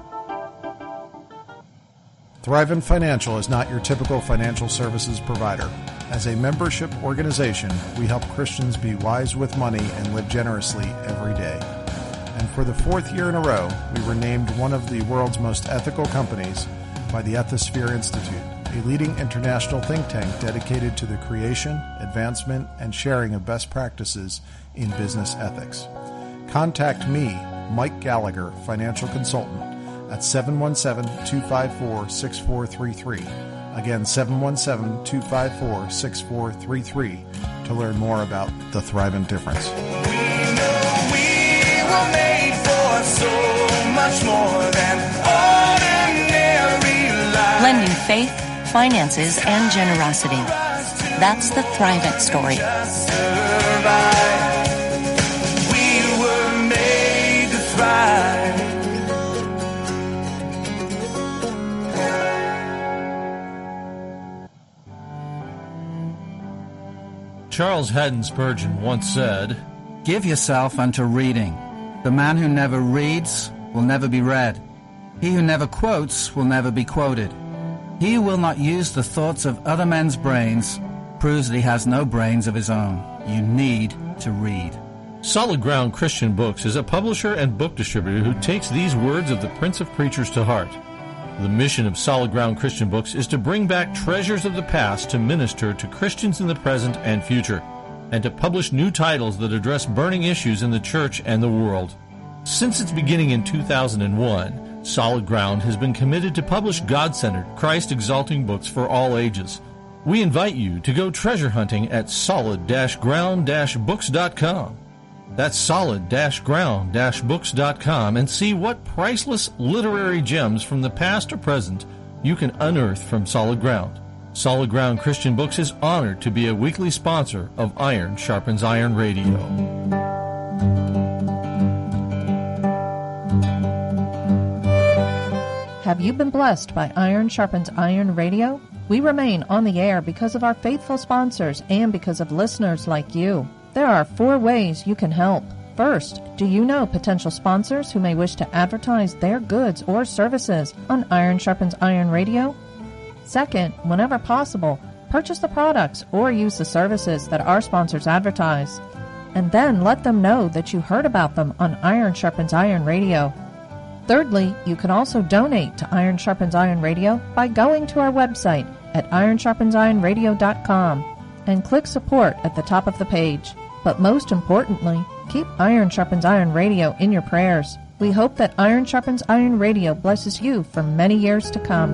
Thrivent Financial is not your typical financial services provider. As a membership organization, we help Christians be wise with money and live generously every day. And for the fourth year in a row, we were named one of the world's most ethical companies by the Ethisphere Institute, a leading international think tank dedicated to the creation, advancement, and sharing of best practices in business ethics. Contact me, Mike Gallagher, financial consultant, at seven one seven, two five four, six four three three. Again, seven one seven, two five four, six four three three to learn more about the Thrivent difference. We know we were made for so much more than ordinary life. Blending faith, finances, and generosity. That's the Thrivent story. We were made to thrive. Charles Haddon Spurgeon once said, "Give yourself unto reading. The man who never reads will never be read. He who never quotes will never be quoted. He who will not use the thoughts of other men's brains proves that he has no brains of his own. You need to read." Solid Ground Christian Books is a publisher and book distributor who takes these words of the Prince of Preachers to heart. The mission of Solid Ground Christian Books is to bring back treasures of the past to minister to Christians in the present and future, and to publish new titles that address burning issues in the church and the world. Since its beginning in two thousand one, Solid Ground has been committed to publish God-centered, Christ-exalting books for all ages. We invite you to go treasure hunting at solid ground books dot com. That's solid ground books dot com, and see what priceless literary gems from the past or present you can unearth from Solid Ground. Solid Ground Christian Books is honored to be a weekly sponsor of Iron Sharpens Iron Radio. Have you been blessed by Iron Sharpens Iron Radio? We remain on the air because of our faithful sponsors and because of listeners like you. There are four ways you can help. First, do you know potential sponsors who may wish to advertise their goods or services on Iron Sharpens Iron Radio? Second, whenever possible, purchase the products or use the services that our sponsors advertise. And then let them know that you heard about them on Iron Sharpens Iron Radio. Thirdly, you can also donate to Iron Sharpens Iron Radio by going to our website at iron sharpens iron radio dot com and click support at the top of the page. But most importantly, keep Iron Sharpens Iron Radio in your prayers. We hope that Iron Sharpens Iron Radio blesses you for many years to come.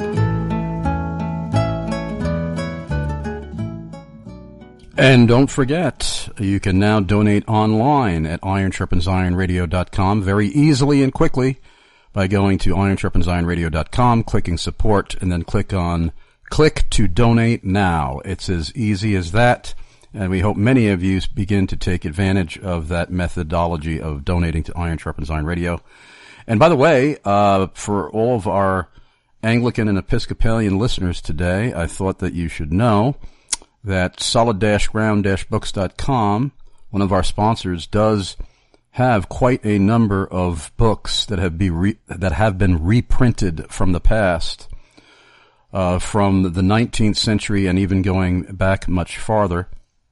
And don't forget, you can now donate online at iron sharpens iron radio dot com very easily and quickly by going to iron sharpens iron radio dot com, clicking support, and then click on click to donate now. It's as easy as that, and we hope many of you begin to take advantage of that methodology of donating to Iron Sharpens Iron Radio. And by the way, uh, for all of our Anglican and Episcopalian listeners today, I thought that you should know that solid ground books dot com, one of our sponsors, does have quite a number of books that have be re- that have been reprinted from the past, uh, from the nineteenth century and even going back much farther,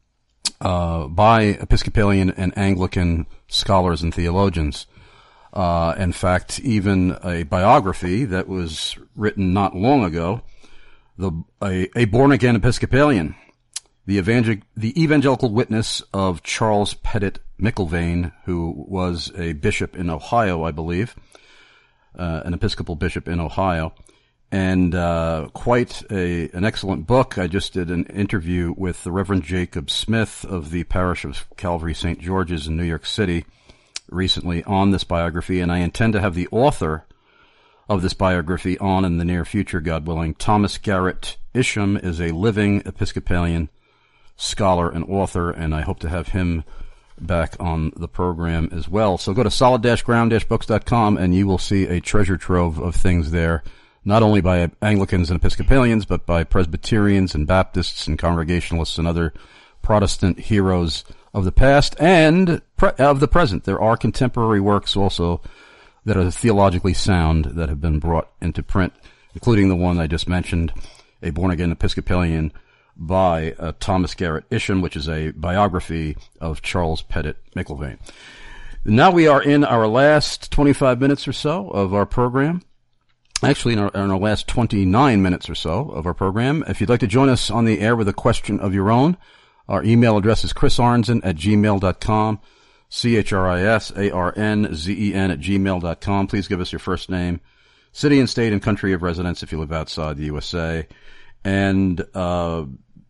uh, by Episcopalian and Anglican scholars and theologians. Uh, in fact, even a biography that was written not long ago, the a, a born-again Episcopalian, the, evangel- the evangelical witness of Charles Pettit McIlvaine, who was a bishop in Ohio, I believe, uh, an Episcopal bishop in Ohio, and uh, quite a an excellent book. I just did an interview with the Reverend Jacob Smith of the parish of Calvary Saint George's in New York City recently on this biography, and I intend to have the author of this biography on in the near future, God willing. Thomas Garrett Isham is a living Episcopalian scholar and author, and I hope to have him back on the program as well. So go to solid dash ground dash books dot com and you will see a treasure trove of things there, not only by Anglicans and Episcopalians, but by Presbyterians and Baptists and Congregationalists and other Protestant heroes of the past and pre- of the present. There are contemporary works also that are theologically sound that have been brought into print, including the one I just mentioned, A Born-Again Episcopalian by uh, Thomas Garrett Isham, which is a biography of Charles Pettit McIlvaine. Now we are in our last twenty-five minutes or so of our program. Actually, in our, in our last twenty-nine minutes or so of our program. If you'd like to join us on the air with a question of your own, our email address is chris arnzen at gmail dot com, C H R I S A R N Z E N at gmail dot com. Please give us your first name, city and state and country of residence if you live outside the U S A. And uh,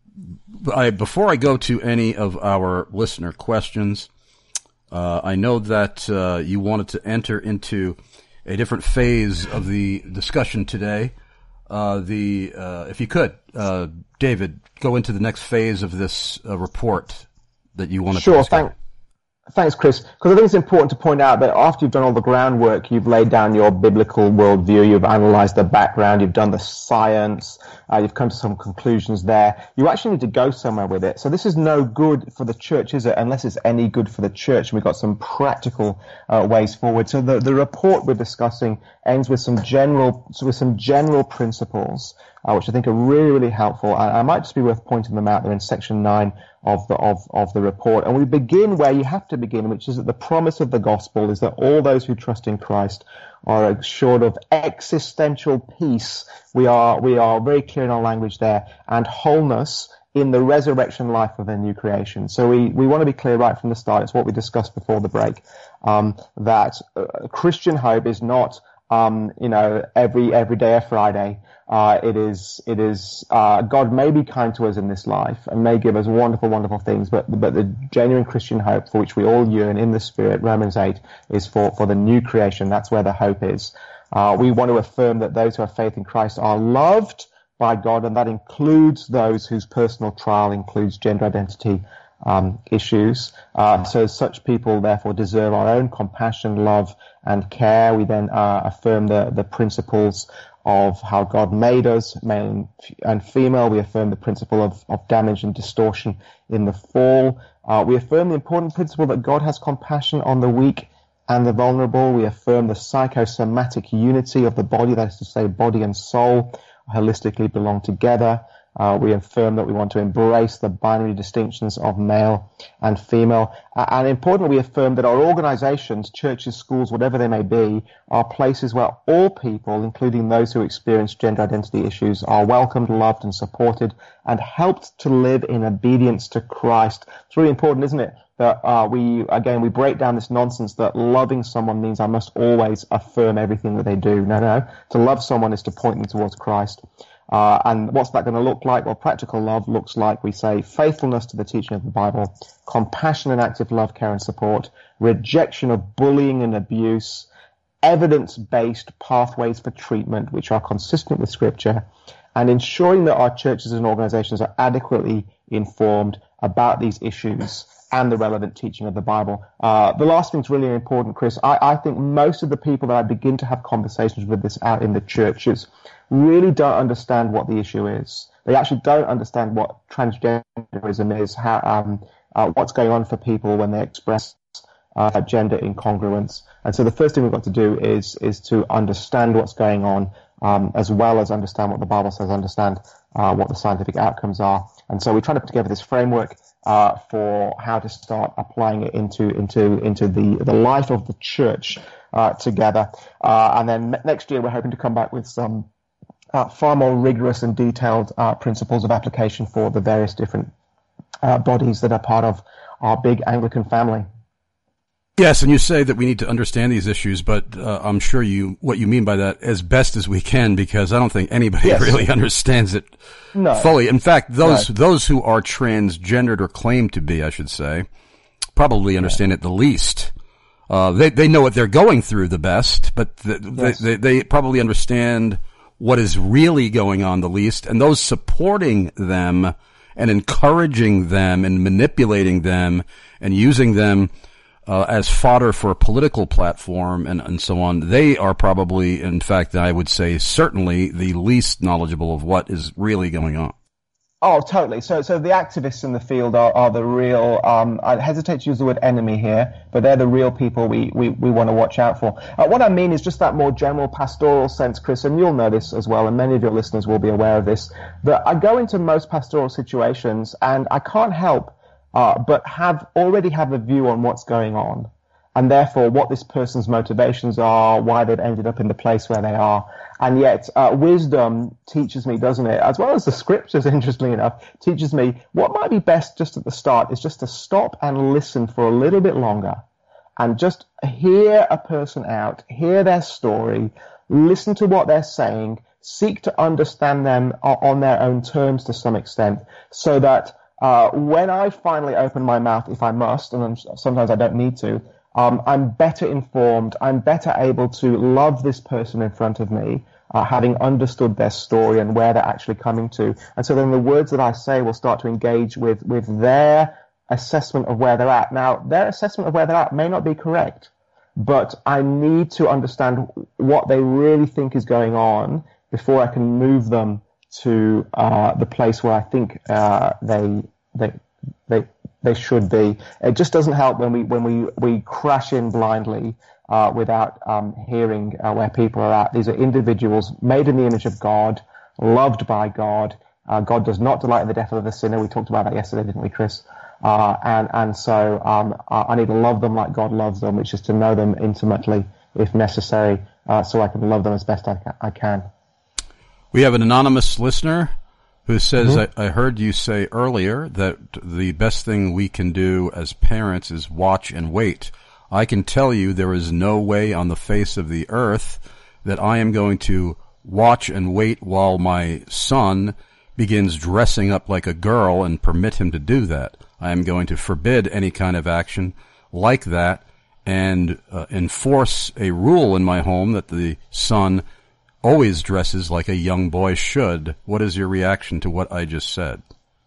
I, before I go to any of our listener questions, uh, I know that uh, you wanted to enter into a different phase of the discussion today. Uh, the uh, if you could, uh, David, go into the next phase of this uh, report that you want to Sure, discuss. thank, thanks, Chris. Because I think it's important to point out that after you've done all the groundwork, you've laid down your biblical worldview, you've analyzed the background, you've done the science, uh, you've come to some conclusions there. You actually need to go somewhere with it. So this is no good for the church, is it? Unless it's any good for the church. And we've got some practical uh, ways forward. So the, the report we're discussing ends with some general, so with some general principles, uh, which I think are really, really helpful. I, I might just be worth pointing them out. They're in section nine of the of of the report, and we begin where you have to begin, which is that the promise of the gospel is that all those who trust in Christ are assured of existential peace. We are we are very clear in our language there, and wholeness in the resurrection life of a new creation. So we we want to be clear right from the start. It's what we discussed before the break, um, that uh, Christian hope is not um, you know every every day a Friday. Uh, it is, it is, uh, God may be kind to us in this life and may give us wonderful, wonderful things, but, but the genuine Christian hope for which we all yearn in the Spirit, Romans eight, is for, for the new creation. That's where the hope is. Uh, we want to affirm that those who have faith in Christ are loved by God, and that includes those whose personal trial includes gender identity, um, issues. Uh, so such people therefore deserve our own compassion, love, and care. We then, uh, affirm the, the principles of how God made us, male and female. We affirm the principle of, of damage and distortion in the fall. Uh, we affirm the important principle that God has compassion on the weak and the vulnerable. We affirm the psychosomatic unity of the body, that is to say, body and soul holistically belong together. Uh, we affirm that we want to embrace the binary distinctions of male and female. Uh, and importantly, we affirm that our organizations, churches, schools, whatever they may be, are places where all people, including those who experience gender identity issues, are welcomed, loved, and supported, and helped to live in obedience to Christ. It's really important, isn't it? That uh, we, again, we break down this nonsense that loving someone means I must always affirm everything that they do. No, no. To love someone is to point them towards Christ. Uh, and what's that going to look like? Well, practical love looks like, we say, faithfulness to the teaching of the Bible, compassion and active love, care, and support, rejection of bullying and abuse, evidence-based pathways for treatment which are consistent with Scripture, and ensuring that our churches and organizations are adequately informed about these issues and the relevant teaching of the Bible. Uh, the last thing's really important, Chris. I, I think most of the people that I begin to have conversations with this out in the churches really don't understand what the issue is. They actually don't understand what transgenderism is, how um, uh, what's going on for people when they express uh, gender incongruence. And so the first thing we've got to do is is to understand what's going on, um, as well as understand what the Bible says, understand uh, what the scientific outcomes are. And so we're trying to put together this framework uh, for how to start applying it into into into the the life of the church uh, together. Uh, and then next year we're hoping to come back with some uh, far more rigorous and detailed uh, principles of application for the various different uh, bodies that are part of our big Anglican family. Yes, and you say that we need to understand these issues, but uh, I'm sure you what you mean by that as best as we can, because I don't think anybody yes. really understands it no. fully. In fact, those no. those who are transgendered or claim to be, I should say, probably understand yeah. it the least. Uh, they they know what they're going through the best, but the, yes. they, they they probably understand what is really going on the least, and those supporting them and encouraging them and manipulating them and using them Uh, as fodder for a political platform and, and so on, they are probably, in fact, I would say certainly the least knowledgeable of what is really going on. Oh, totally. So, so the activists in the field are, are the real, um, I hesitate to use the word enemy here, but they're the real people we, we, we want to watch out for. Uh, what I mean is just that more general pastoral sense, Chris, and you'll know this as well, and many of your listeners will be aware of this, that I go into most pastoral situations and I can't help Uh, but have already have a view on what's going on, and therefore what this person's motivations are, why they've ended up in the place where they are. And yet uh, wisdom teaches me, doesn't it, as well as the scriptures, interestingly enough, teaches me what might be best just at the start is just to stop and listen for a little bit longer and just hear a person out, hear their story, listen to what they're saying, seek to understand them on their own terms to some extent, so that Uh, when I finally open my mouth, if I must, and I'm, sometimes I don't need to, um, I'm better informed, I'm better able to love this person in front of me, uh, having understood their story and where they're actually coming to. And so then the words that I say will start to engage with, with their assessment of where they're at. Now, their assessment of where they're at may not be correct, but I need to understand what they really think is going on before I can move them to uh, the place where I think uh, they they they they should be. It just doesn't help when we when we we crash in blindly uh, without um, hearing uh, where people are at. These are individuals made in the image of God, loved by God. Uh, God does not delight in the death of the sinner. We talked about that yesterday, didn't we, Chris? Uh, and and so um, I need to love them like God loves them, which is to know them intimately, if necessary, uh, so I can love them as best I can. I can. We have an anonymous listener who says, Mm-hmm. I, I heard you say earlier that the best thing we can do as parents is watch and wait. I can tell you there is no way on the face of the earth that I am going to watch and wait while my son begins dressing up like a girl and permit him to do that. I am going to forbid any kind of action like that and uh, enforce a rule in my home that the son always dresses like a young boy should. What is your reaction to what I just said?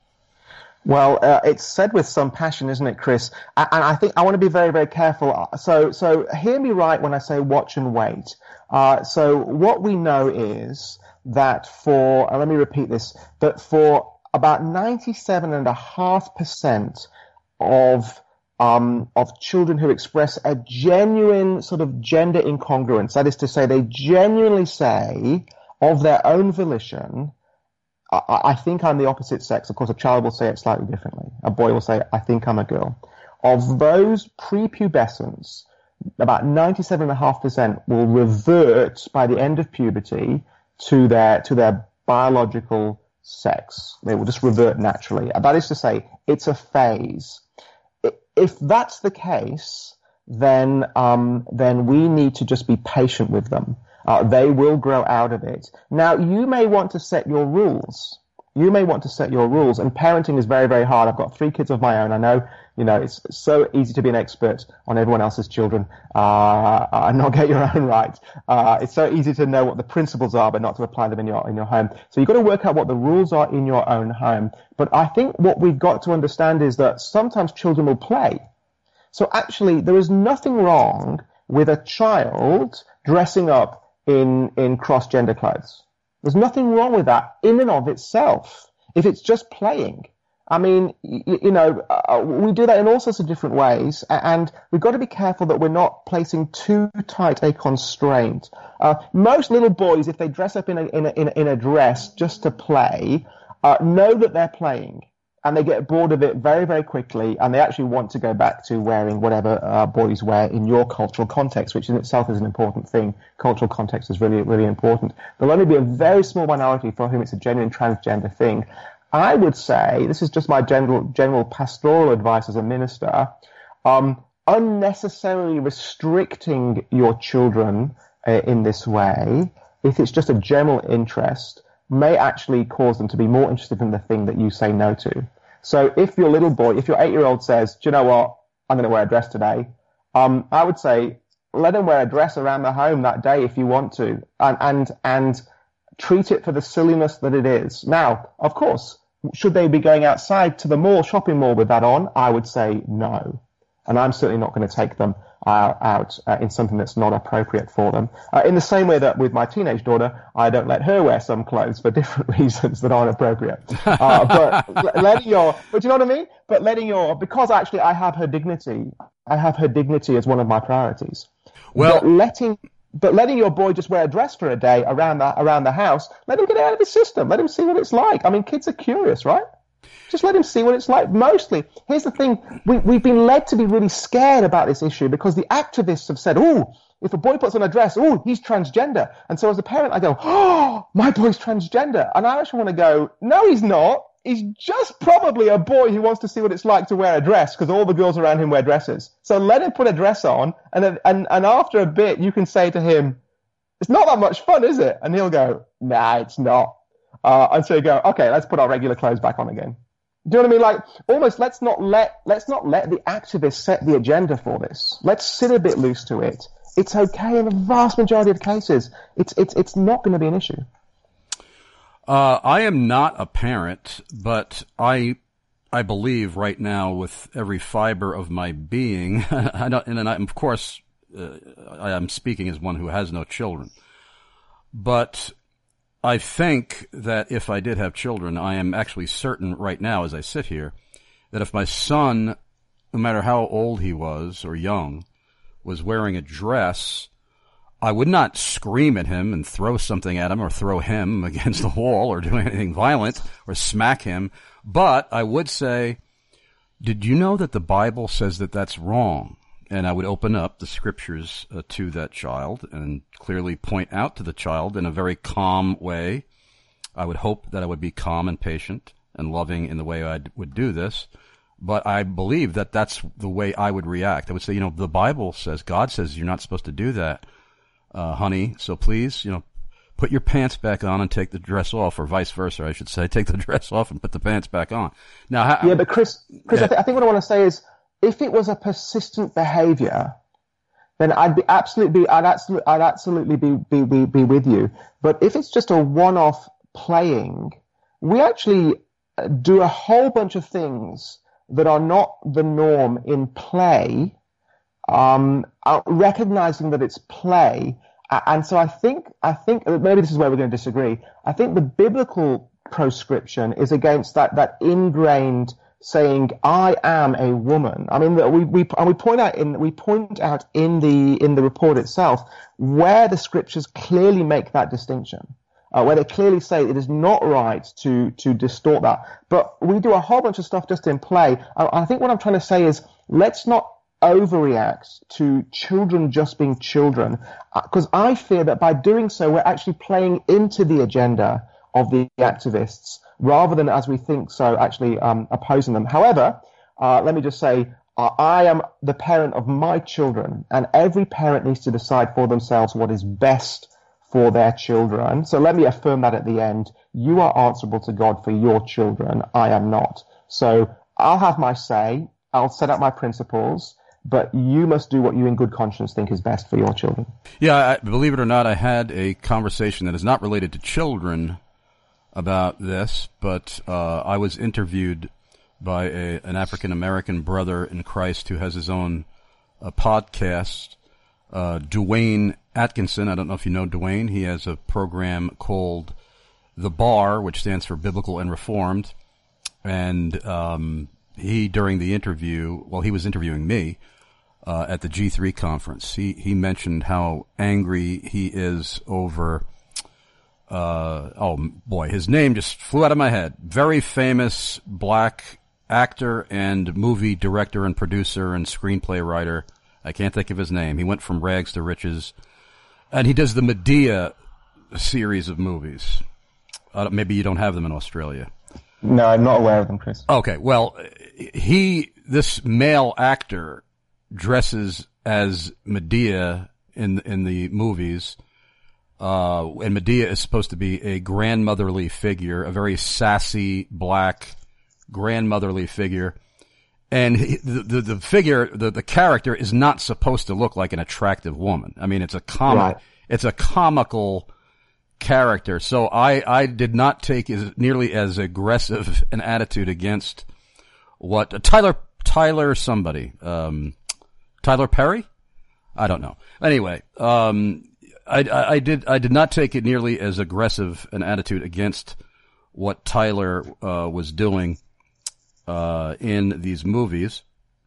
Well, uh, it's said with some passion, isn't it, Chris? And I think I want to be very, very careful. So, so hear me right when I say watch and wait. Uh, so what we know is that for, uh, let me repeat this, that for about ninety-seven point five percent of Um, of children who express a genuine sort of gender incongruence. That is to say, they genuinely say of their own volition, I, I think I'm the opposite sex. Of course, a child will say it slightly differently. A boy will say, I think I'm a girl. Of those prepubescents, about ninety-seven point five percent will revert by the end of puberty to their, to their biological sex. They will just revert naturally. That is to say, it's a phase. If that's the case, then um, then we need to just be patient with them. Uh, they will grow out of it. Now, you may want to set your rules. You may want to set your rules. And parenting is very, very hard. I've got three kids of my own. I know, you know, it's so easy to be an expert on everyone else's children uh, and not get your own right. Uh, it's so easy to know what the principles are, but not to apply them in your in your home. So you've got to work out what the rules are in your own home. But I think what we've got to understand is that sometimes children will play. So actually, there is nothing wrong with a child dressing up in, in cross-gender clothes. There's nothing wrong with that in and of itself, if it's just playing. I mean, you, you know, uh, we do that in all sorts of different ways, and we've got to be careful that we're not placing too tight a constraint. Uh, most little boys, if they dress up in a in a in a, in a dress just to play, uh, know that they're playing, and they get bored of it very very quickly, and they actually want to go back to wearing whatever uh, boys wear in your cultural context, which in itself is an important thing. Cultural context is really really important. There'll only be a very small minority for whom it's a genuine transgender thing. I would say, this is just my general general pastoral advice as a minister, um, unnecessarily restricting your children uh, in this way, if it's just a general interest, may actually cause them to be more interested in the thing that you say no to. So if your little boy, if your eight-year-old says, do you know what, I'm going to wear a dress today, um, I would say, let him wear a dress around the home that day if you want to, and and, and treat it for the silliness that it is. Now, of course, should they be going outside to the mall, shopping mall with that on? I would say no. And I'm certainly not going to take them uh, out uh, in something that's not appropriate for them. Uh, in the same way that with my teenage daughter, I don't let her wear some clothes for different reasons that aren't appropriate. Uh, but letting your, but you know what I mean? But letting your, because actually I have her dignity, I have her dignity as one of my priorities. Well, but letting... But letting your boy just wear a dress for a day around the, around the house, let him get it out of his system. Let him see what it's like. I mean, kids are curious, right? Just let him see what it's like. Mostly, here's the thing. We, we've been led to be really scared about this issue because the activists have said, oh, if a boy puts on a dress, oh, he's transgender. And so as a parent, I go, oh, my boy's transgender. And I actually want to go, no, he's not. He's just probably a boy who wants to see what it's like to wear a dress because all the girls around him wear dresses. So let him put a dress on, and and and after a bit, you can say to him, "It's not that much fun, is it?" And he'll go, "Nah, it's not." Uh, and so you go, "Okay, let's put our regular clothes back on again." Do you know what I mean? Like almost, let's not let let's not let the activists set the agenda for this. Let's sit a bit loose to it. It's okay in the vast majority of cases. It's it's it's not going to be an issue. Uh, I am not a parent, but I, I believe right now with every fiber of my being, I don't, and I, of course, uh, I am speaking as one who has no children, but I think that if I did have children, I am actually certain right now as I sit here, that if my son, no matter how old he was or young, was wearing a dress, I would not scream at him and throw something at him or throw him against the wall or do anything violent or smack him. But I would say, did you know that the Bible says that that's wrong? And I would open up the scriptures uh, to that child and clearly point out to the child in a very calm way. I would hope that I would be calm and patient and loving in the way I would do this. But I believe that that's the way I would react. I would say, you know, the Bible says, God says you're not supposed to do that. Uh, honey, so please, you know, put your pants back on and take the dress off, or vice versa, I should say. Take the dress off and put the pants back on. Now, how, yeah, but Chris, Chris, yeah. I, th- I think what I want to say is, if it was a persistent behavior, then I'd be absolutely, be, I'd absolutely, I'd absolutely be, be, be, be with you. But if it's just a one-off playing, we actually do a whole bunch of things that are not the norm in play. Um, recognizing that it's play. And so I think, I think maybe this is where we're going to disagree. I think the biblical proscription is against that, that ingrained saying, I am a woman. I mean, we, we, and we point out in, we point out in the, in the report itself where the scriptures clearly make that distinction. Uh, where they clearly say it is not right to, to distort that. But we do a whole bunch of stuff just in play. I, I think what I'm trying to say is, let's not overreacts to children just being children, because I fear that by doing so we're actually playing into the agenda of the activists rather than, as we think so, actually um, opposing them. However, uh, let me just say, uh, I am the parent of my children, and every parent needs to decide for themselves what is best for their children. So let me affirm that at the end. You are answerable to God for your children. I am not. So I'll have my say. I'll set up my principles. But you must do what you in good conscience think is best for your children. Yeah, I, believe it or not, I had a conversation that is not related to children about this, but uh, I was interviewed by a, an African-American brother in Christ who has his own uh, podcast, uh, Dwayne Atkinson. I don't know if you know Dwayne. He has a program called The Bar, which stands for Biblical and Reformed. and um, he, during the interview, well, he was interviewing me uh, at the G three conference. He he mentioned how angry he is over. Uh, oh boy, his name just flew out of my head. Very famous black actor and movie director and producer and screenplay writer. I can't think of his name. He went from rags to riches, and he does the Medea series of movies. Uh, maybe you don't have them in Australia. No, I'm not aware of them, Chris. Okay, well, he, this male actor dresses as Medea in in the movies. Uh, and Medea is supposed to be a grandmotherly figure, a very sassy, black, grandmotherly figure. And he, the, the, the figure, the, the character is not supposed to look like an attractive woman. I mean, it's a comic, right. it's a comical character. So I, I did not take as, nearly as aggressive an attitude against what, uh, Tyler, Tyler somebody, um, Tyler Perry? I don't know. Anyway, um, I, I, I did I did not take it nearly as aggressive an attitude against what Tyler uh, was doing uh, in these movies,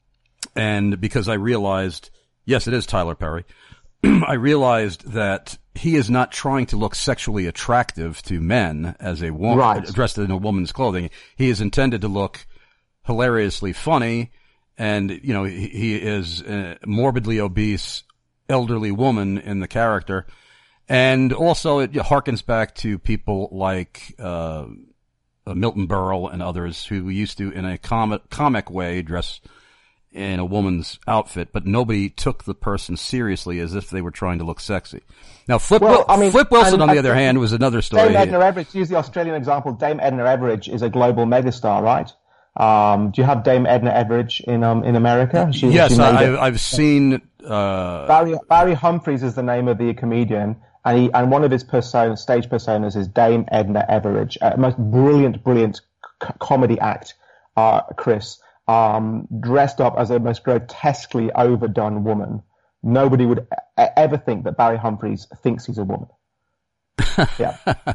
and because I realized, yes, it is Tyler Perry. I realized that he is not trying to look sexually attractive to men as a woman right. dressed in a woman's clothing. He is intended to look hilariously funny, and you know he, he is a morbidly obese elderly woman in the character. And also it harkens back to people like, uh, Milton Berle and others who used to, in a comic, comic way, dress in a woman's outfit, but nobody took the person seriously as if they were trying to look sexy. Now, Flip, well, I mean, Flip Wilson, and, on the and, other hand, was another story. Dame Edna Everage, to use the Australian example, Dame Edna Everage is a global megastar, right? Um, do you have Dame Edna Everage in um in America? She, yes, she I, I've, I've seen. Uh, Barry Barry Humphries is the name of the comedian, and he and one of his persona, stage personas is Dame Edna Everage, a most brilliant, brilliant c- comedy act. Uh, Chris, um, dressed up as a most grotesquely overdone woman. Nobody would e- ever think that Barry Humphries thinks he's a woman. Yeah.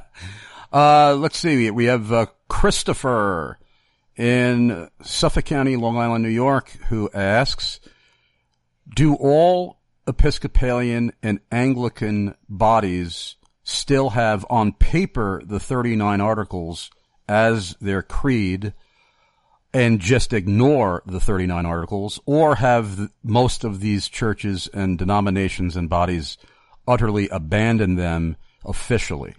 uh, let's see. We have uh, Christopher in Suffolk County, Long Island, New York, who asks, do all Episcopalian and Anglican bodies still have on paper the thirty-nine Articles as their creed and just ignore the thirty-nine Articles, or have most of these churches and denominations and bodies utterly abandoned them officially?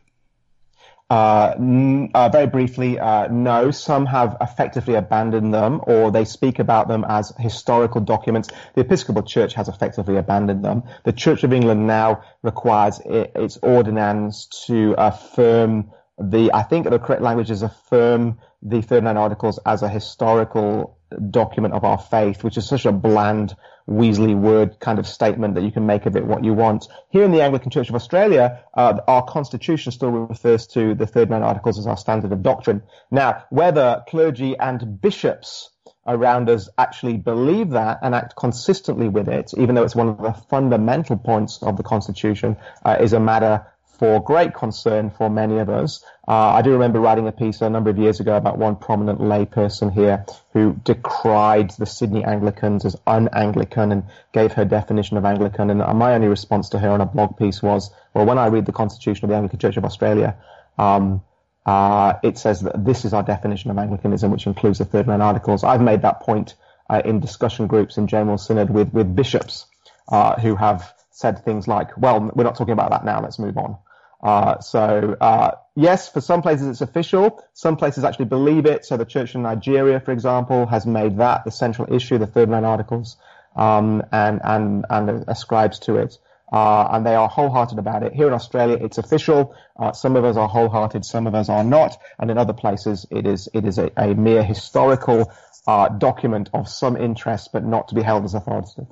Uh, n- uh, very briefly, uh, no. Some have effectively abandoned them, or they speak about them as historical documents. The Episcopal Church has effectively abandoned them. The Church of England now requires it, its ordinands to affirm the, I think the correct language is affirm the thirty-nine Articles as a historical document of our faith, which is such a bland, weaselly word kind of statement that you can make of it what you want. Here in the Anglican Church of Australia, uh, our constitution still refers to the thirty-nine Articles as our standard of doctrine. Now, whether clergy and bishops around us actually believe that and act consistently with it, even though it's one of the fundamental points of the constitution, uh, is a matter for great concern for many of us. Uh, I do remember writing a piece a number of years ago about one prominent layperson here who decried the Sydney Anglicans as un-Anglican and gave her definition of Anglican. And my only response to her on a blog piece was, well, when I read the Constitution of the Anglican Church of Australia, um, uh, it says that this is our definition of Anglicanism, which includes the thirty-nine Articles. I've made that point uh, in discussion groups in General Synod with, with bishops uh, who have said things like, well, we're not talking about that now, let's move on. Uh, so, uh, yes, for some places it's official. Some places actually believe it. So the church in Nigeria, for example, has made that the central issue, the thirty-nine Articles, um, and, and, and ascribes to it. Uh, and they are wholehearted about it. Here in Australia, it's official. Uh, some of us are wholehearted, some of us are not. And in other places, it is, it is a, a mere historical, uh, document of some interest, but not to be held as authoritative.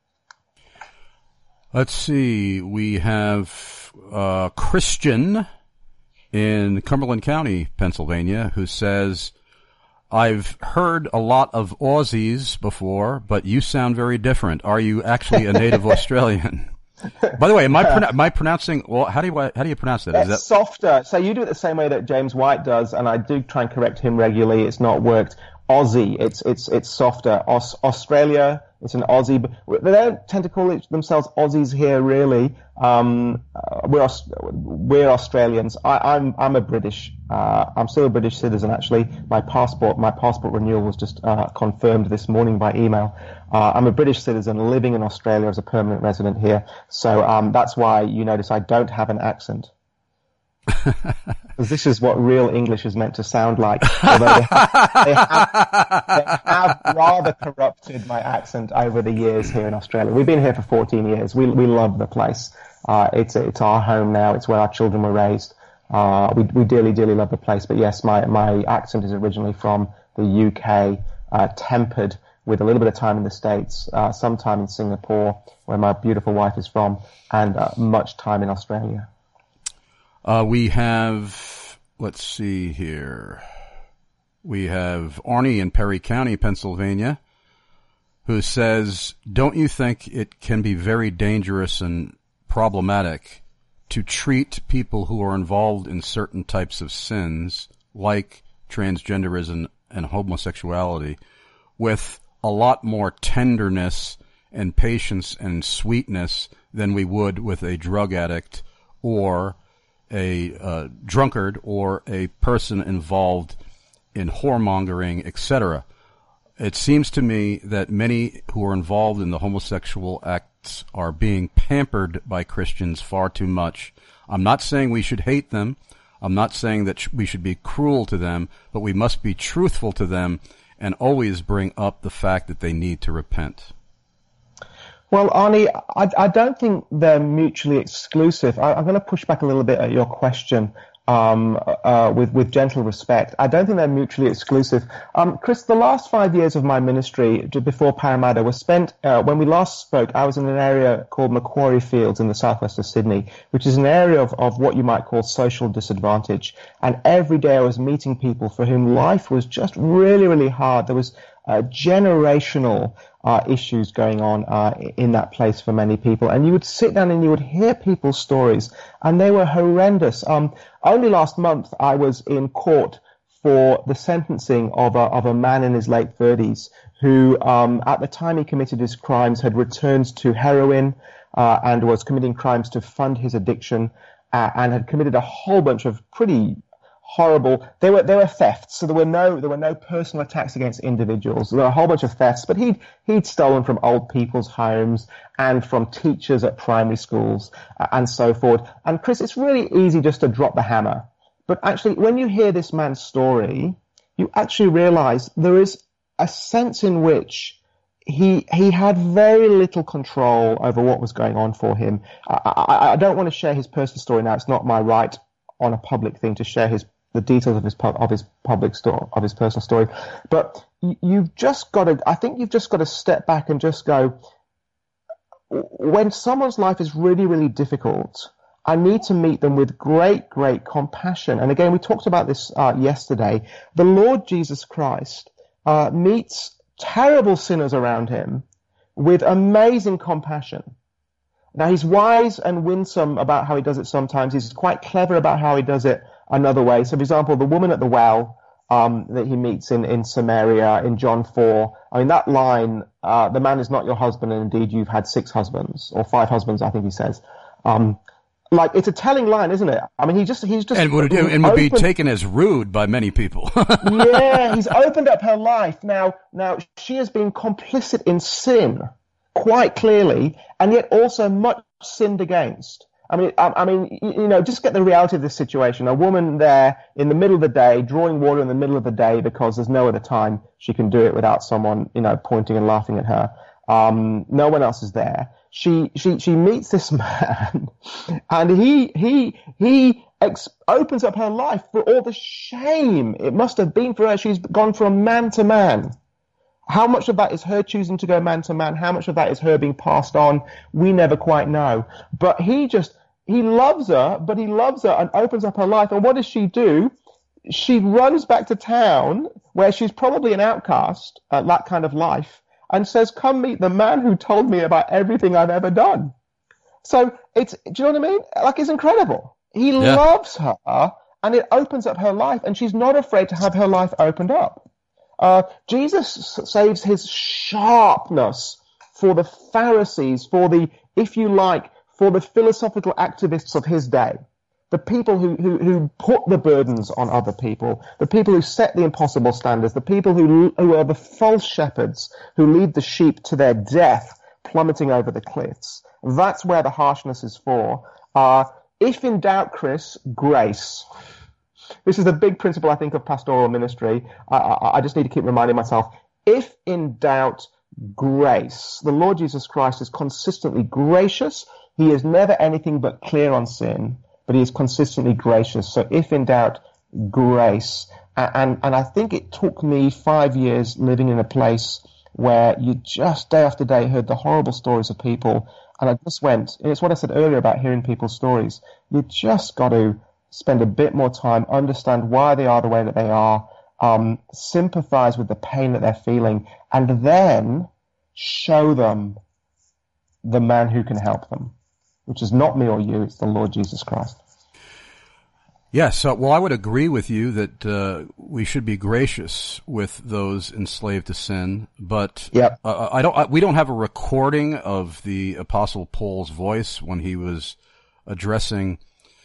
Let's see. We have uh Christian in Cumberland County, Pennsylvania, who says, I've heard a lot of Aussies before, but you sound very different. Are you actually a native Australian? By the way, am I, pro- am I pronouncing? Well, how do you how do you pronounce that? Is It's that softer. So you do it the same way that James White does, and I do try and correct him regularly. It's not worked. Aussie. It's it's it's softer. Aus- Australia. It's an Aussie. But they don't tend to call it themselves Aussies here, really. Um, uh, we're Aus- we're Australians. I, I'm I'm a British. Uh, I'm still a British citizen. Actually, my passport my passport renewal was just uh, confirmed this morning by email. Uh, I'm a British citizen living in Australia as a permanent resident here. So um, that's why you notice I don't have an accent. Because this is what real English is meant to sound like. Although they have, they, have, they have rather corrupted my accent over the years here in Australia. We've been here for fourteen years. We we love the place. Uh, it's it's our home now. It's where our children were raised. Uh, we we dearly dearly love the place. But yes, my my accent is originally from the U K, uh, tempered with a little bit of time in the States, uh, some time in Singapore, where my beautiful wife is from, and uh, much time in Australia. Uh, we have, let's see here, we have Arnie in Perry County, Pennsylvania, who says, don't you think it can be very dangerous and problematic to treat people who are involved in certain types of sins, like transgenderism and homosexuality, with a lot more tenderness and patience and sweetness than we would with a drug addict or a uh, drunkard or a person involved in whoremongering, et cetera. It seems to me that many who are involved in the homosexual acts are being pampered by Christians far too much. I'm not saying we should hate them. I'm not saying that sh- we should be cruel to them, but we must be truthful to them and always bring up the fact that they need to repent. Well, Arnie, I, I don't think they're mutually exclusive. I, I'm going to push back a little bit at your question um, uh, with, with gentle respect. I don't think they're mutually exclusive. Um, Chris, the last five years of my ministry before Parramatta was spent, uh, when we last spoke, I was in an area called Macquarie Fields in the southwest of Sydney, which is an area of, of what you might call social disadvantage. And every day I was meeting people for whom life was just really, really hard. There was uh, generational Uh, issues going on uh, in that place for many people. And you would sit down and you would hear people's stories, and they were horrendous. Um, only last month I was in court for the sentencing of a, of a man in his late thirties who, um, at the time he committed his crimes, had returned to heroin uh, and was committing crimes to fund his addiction uh, and had committed a whole bunch of pretty horrible. They were they were thefts, so there were no there were no personal attacks against individuals. There were a whole bunch of thefts, but he'd he'd stolen from old people's homes and from teachers at primary schools uh, and so forth. And Chris, it's really easy just to drop the hammer, but actually, when you hear this man's story, you actually realise there is a sense in which he he had very little control over what was going on for him. I, I, I don't want to share his personal story now. It's not my right on a public thing to share his the details of his of his public story, of his personal story, but you've just got to. I think you've just got to step back and just go. When someone's life is really, really difficult, I need to meet them with great, great compassion. And again, we talked about this uh, yesterday. The Lord Jesus Christ uh, meets terrible sinners around him with amazing compassion. Now, he's wise and winsome about how he does it sometimes. He's quite clever about how he does it another way. So, for example, the woman at the well um, that he meets in, in Samaria in John four, I mean, that line, uh, the man is not your husband, and indeed you've had six husbands, or five husbands, I think he says. Um, like, it's a telling line, isn't it? I mean, he just, he's just... And would, he's and would opened, be taken as rude by many people. Yeah, he's opened up her life. Now, now, she has been complicit in sin, quite clearly, and yet also much sinned against. I mean, I, I mean, you know, just get the reality of this situation. A woman there in the middle of the day, drawing water in the middle of the day because there's no other time she can do it without someone, you know, pointing and laughing at her. Um, no one else is there. She, she, she meets this man, and he, he, he ex- opens up her life for all the shame it must have been for her. She's gone from man to man. How much of that is her choosing to go man to man? How much of that is her being passed on? We never quite know. But he just, he loves her, but he loves her and opens up her life. And what does she do? She runs back to town where she's probably an outcast at that kind of life and says, come meet the man who told me about everything I've ever done. So it's, do you know what I mean? Like, it's incredible. He Yeah. loves her, and it opens up her life, and she's not afraid to have her life opened up. Uh, Jesus s- saves his sharpness for the Pharisees, for the, if you like, for the philosophical activists of his day. The people who, who, who put the burdens on other people, the people who set the impossible standards, the people who, who are the false shepherds, who lead the sheep to their death, plummeting over the cliffs. That's where the harshness is for. Uh, if in doubt, Chris, grace. This is the big principle, I think, of pastoral ministry. I, I, I just need to keep reminding myself, if in doubt, grace. The Lord Jesus Christ is consistently gracious. He is never anything but clear on sin, but he is consistently gracious. So if in doubt, grace. And, and I think it took me five years living in a place where you just day after day heard the horrible stories of people. And I just went, and it's what I said earlier about hearing people's stories. You just got to spend a bit more time, understand why they are the way that they are, um, sympathize with the pain that they're feeling, and then show them the man who can help them, which is not me or you, it's the Lord Jesus Christ. Yes, uh, well, I would agree with you that uh, we should be gracious with those enslaved to sin, but yep. uh, I don't. I, we don't have a recording of the Apostle Paul's voice when he was addressing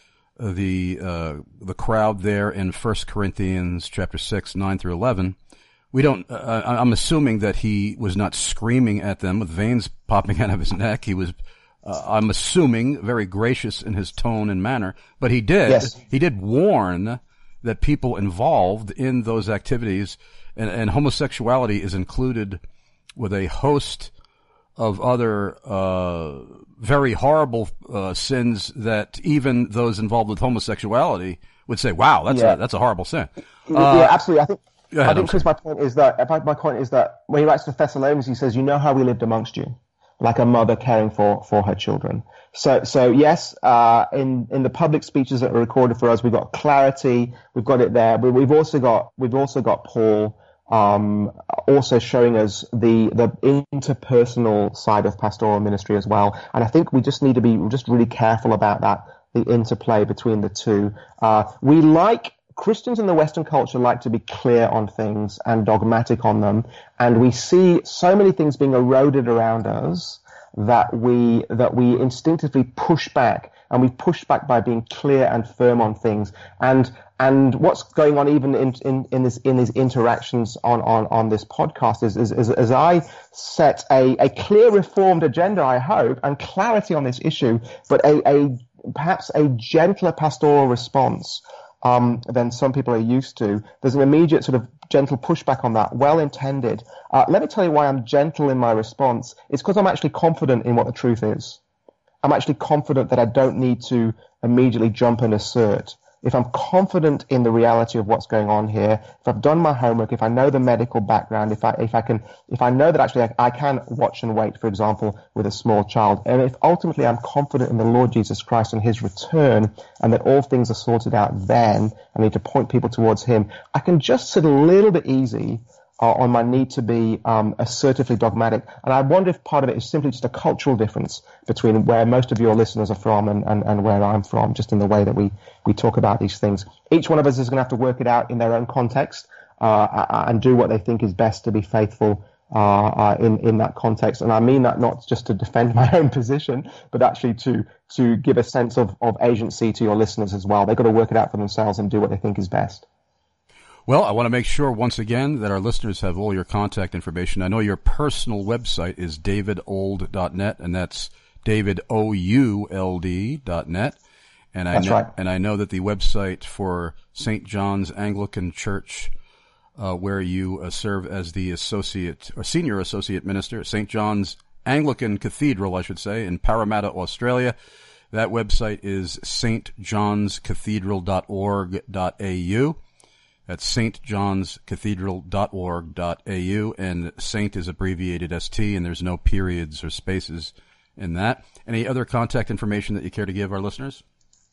the uh, the crowd there in First Corinthians chapter six, nine through eleven. We don't. Uh, I'm assuming that he was not screaming at them with veins popping out of his neck. He was. Uh, I'm assuming very gracious in his tone and manner, but he did, yes. he did warn that people involved in those activities and, and homosexuality is included with a host of other, uh, very horrible, uh, sins that even those involved with homosexuality would say, wow, that's yeah. a, that's a horrible sin. Yeah, Uh, absolutely. I think, ahead, I think, Chris, my point is that, my point is that when he writes to Thessalonians, he says, you know how we lived amongst you, like a mother caring for, for her children. So, so yes, uh, in, in the public speeches that are recorded for us, we've got clarity, we've got it there, but we've also got, we've also got Paul, um, also showing us the, the interpersonal side of pastoral ministry as well. And I think we just need to be just really careful about that, the interplay between the two. Uh, we like, Christians in the Western culture like to be clear on things and dogmatic on them, and we see so many things being eroded around us that we that we instinctively push back, and we push back by being clear and firm on things. And and what's going on even in in, in this in these interactions on on, on this podcast is is, is as I set a, a clear reformed agenda, I hope, and clarity on this issue, but a, a perhaps a gentler pastoral response Um, than some people are used to. There's an immediate sort of gentle pushback on that, well intended. Uh, let me tell you why I'm gentle in my response. It's because I'm actually confident in what the truth is. I'm actually confident that I don't need to immediately jump and assert. If I'm confident in the reality of what's going on here, if I've done my homework, if I know the medical background, if I if I can, if I know that actually I, I can watch and wait, for example, with a small child, and if ultimately I'm confident in the Lord Jesus Christ and his return, and that all things are sorted out then, I need to point people towards him, I can just sit a little bit easy uh, on my need to be um, assertively dogmatic. And I wonder if part of it is simply just a cultural difference between where most of your listeners are from and, and, and where I'm from, just in the way that we, we talk about these things. Each one of us is going to have to work it out in their own context uh, and do what they think is best to be faithful uh, uh, in, in that context. And I mean that not just to defend my own position, but actually to, to give a sense of, of agency to your listeners as well. They've got to work it out for themselves and do what they think is best. Well, I want to make sure once again that our listeners have all your contact information. I know your personal website is david ould dot net, and that's david O U L D dot net. And I that's know, right. And I know that the website for Saint John's Anglican Church, uh, where you uh, serve as the associate or senior associate minister, Saint John's Anglican Cathedral, I should say, in Parramatta, Australia. That website is s t johns cathedral dot org dot a u. That's s t johns cathedral dot org dot a u, and Saint is abbreviated S T, and there's no periods or spaces in that. Any other contact information that you care to give our listeners?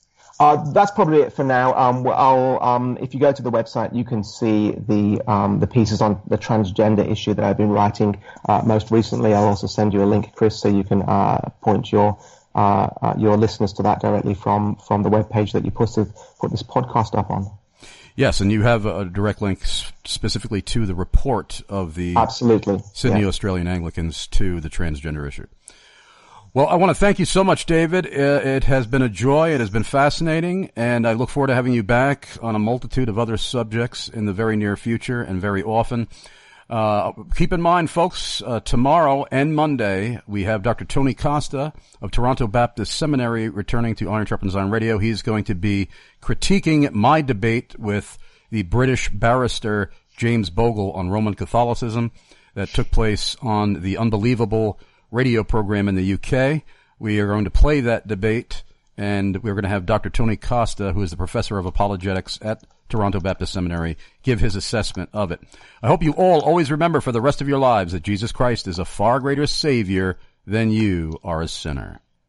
Uh, that's probably it for now. Um, I'll, um, if you go to the website, you can see the um, the pieces on the transgender issue that I've been writing uh, most recently. I'll also send you a link, Chris, so you can uh, point your uh, uh, your listeners to that directly from, from the webpage that you put this, put this podcast up on. Yes, and you have a direct link specifically to the report of the Absolutely. Sydney yeah. Australian Anglicans to the transgender issue. Well, I want to thank you so much, David. It has been a joy. It has been fascinating, and I look forward to having you back on a multitude of other subjects in the very near future and very often. Uh, keep in mind, folks, uh, tomorrow and Monday, we have Doctor Tony Costa of Toronto Baptist Seminary returning to Iron Sharpens Iron Radio. He's going to be critiquing my debate with the British barrister James Bogle on Roman Catholicism that took place on the Unbelievable radio program in the U K. We are going to play that debate, and we're going to have Doctor Tony Costa, who is the professor of apologetics at Toronto Baptist Seminary, give his assessment of it. I hope you all always remember for the rest of your lives that Jesus Christ is a far greater Savior than you are a sinner.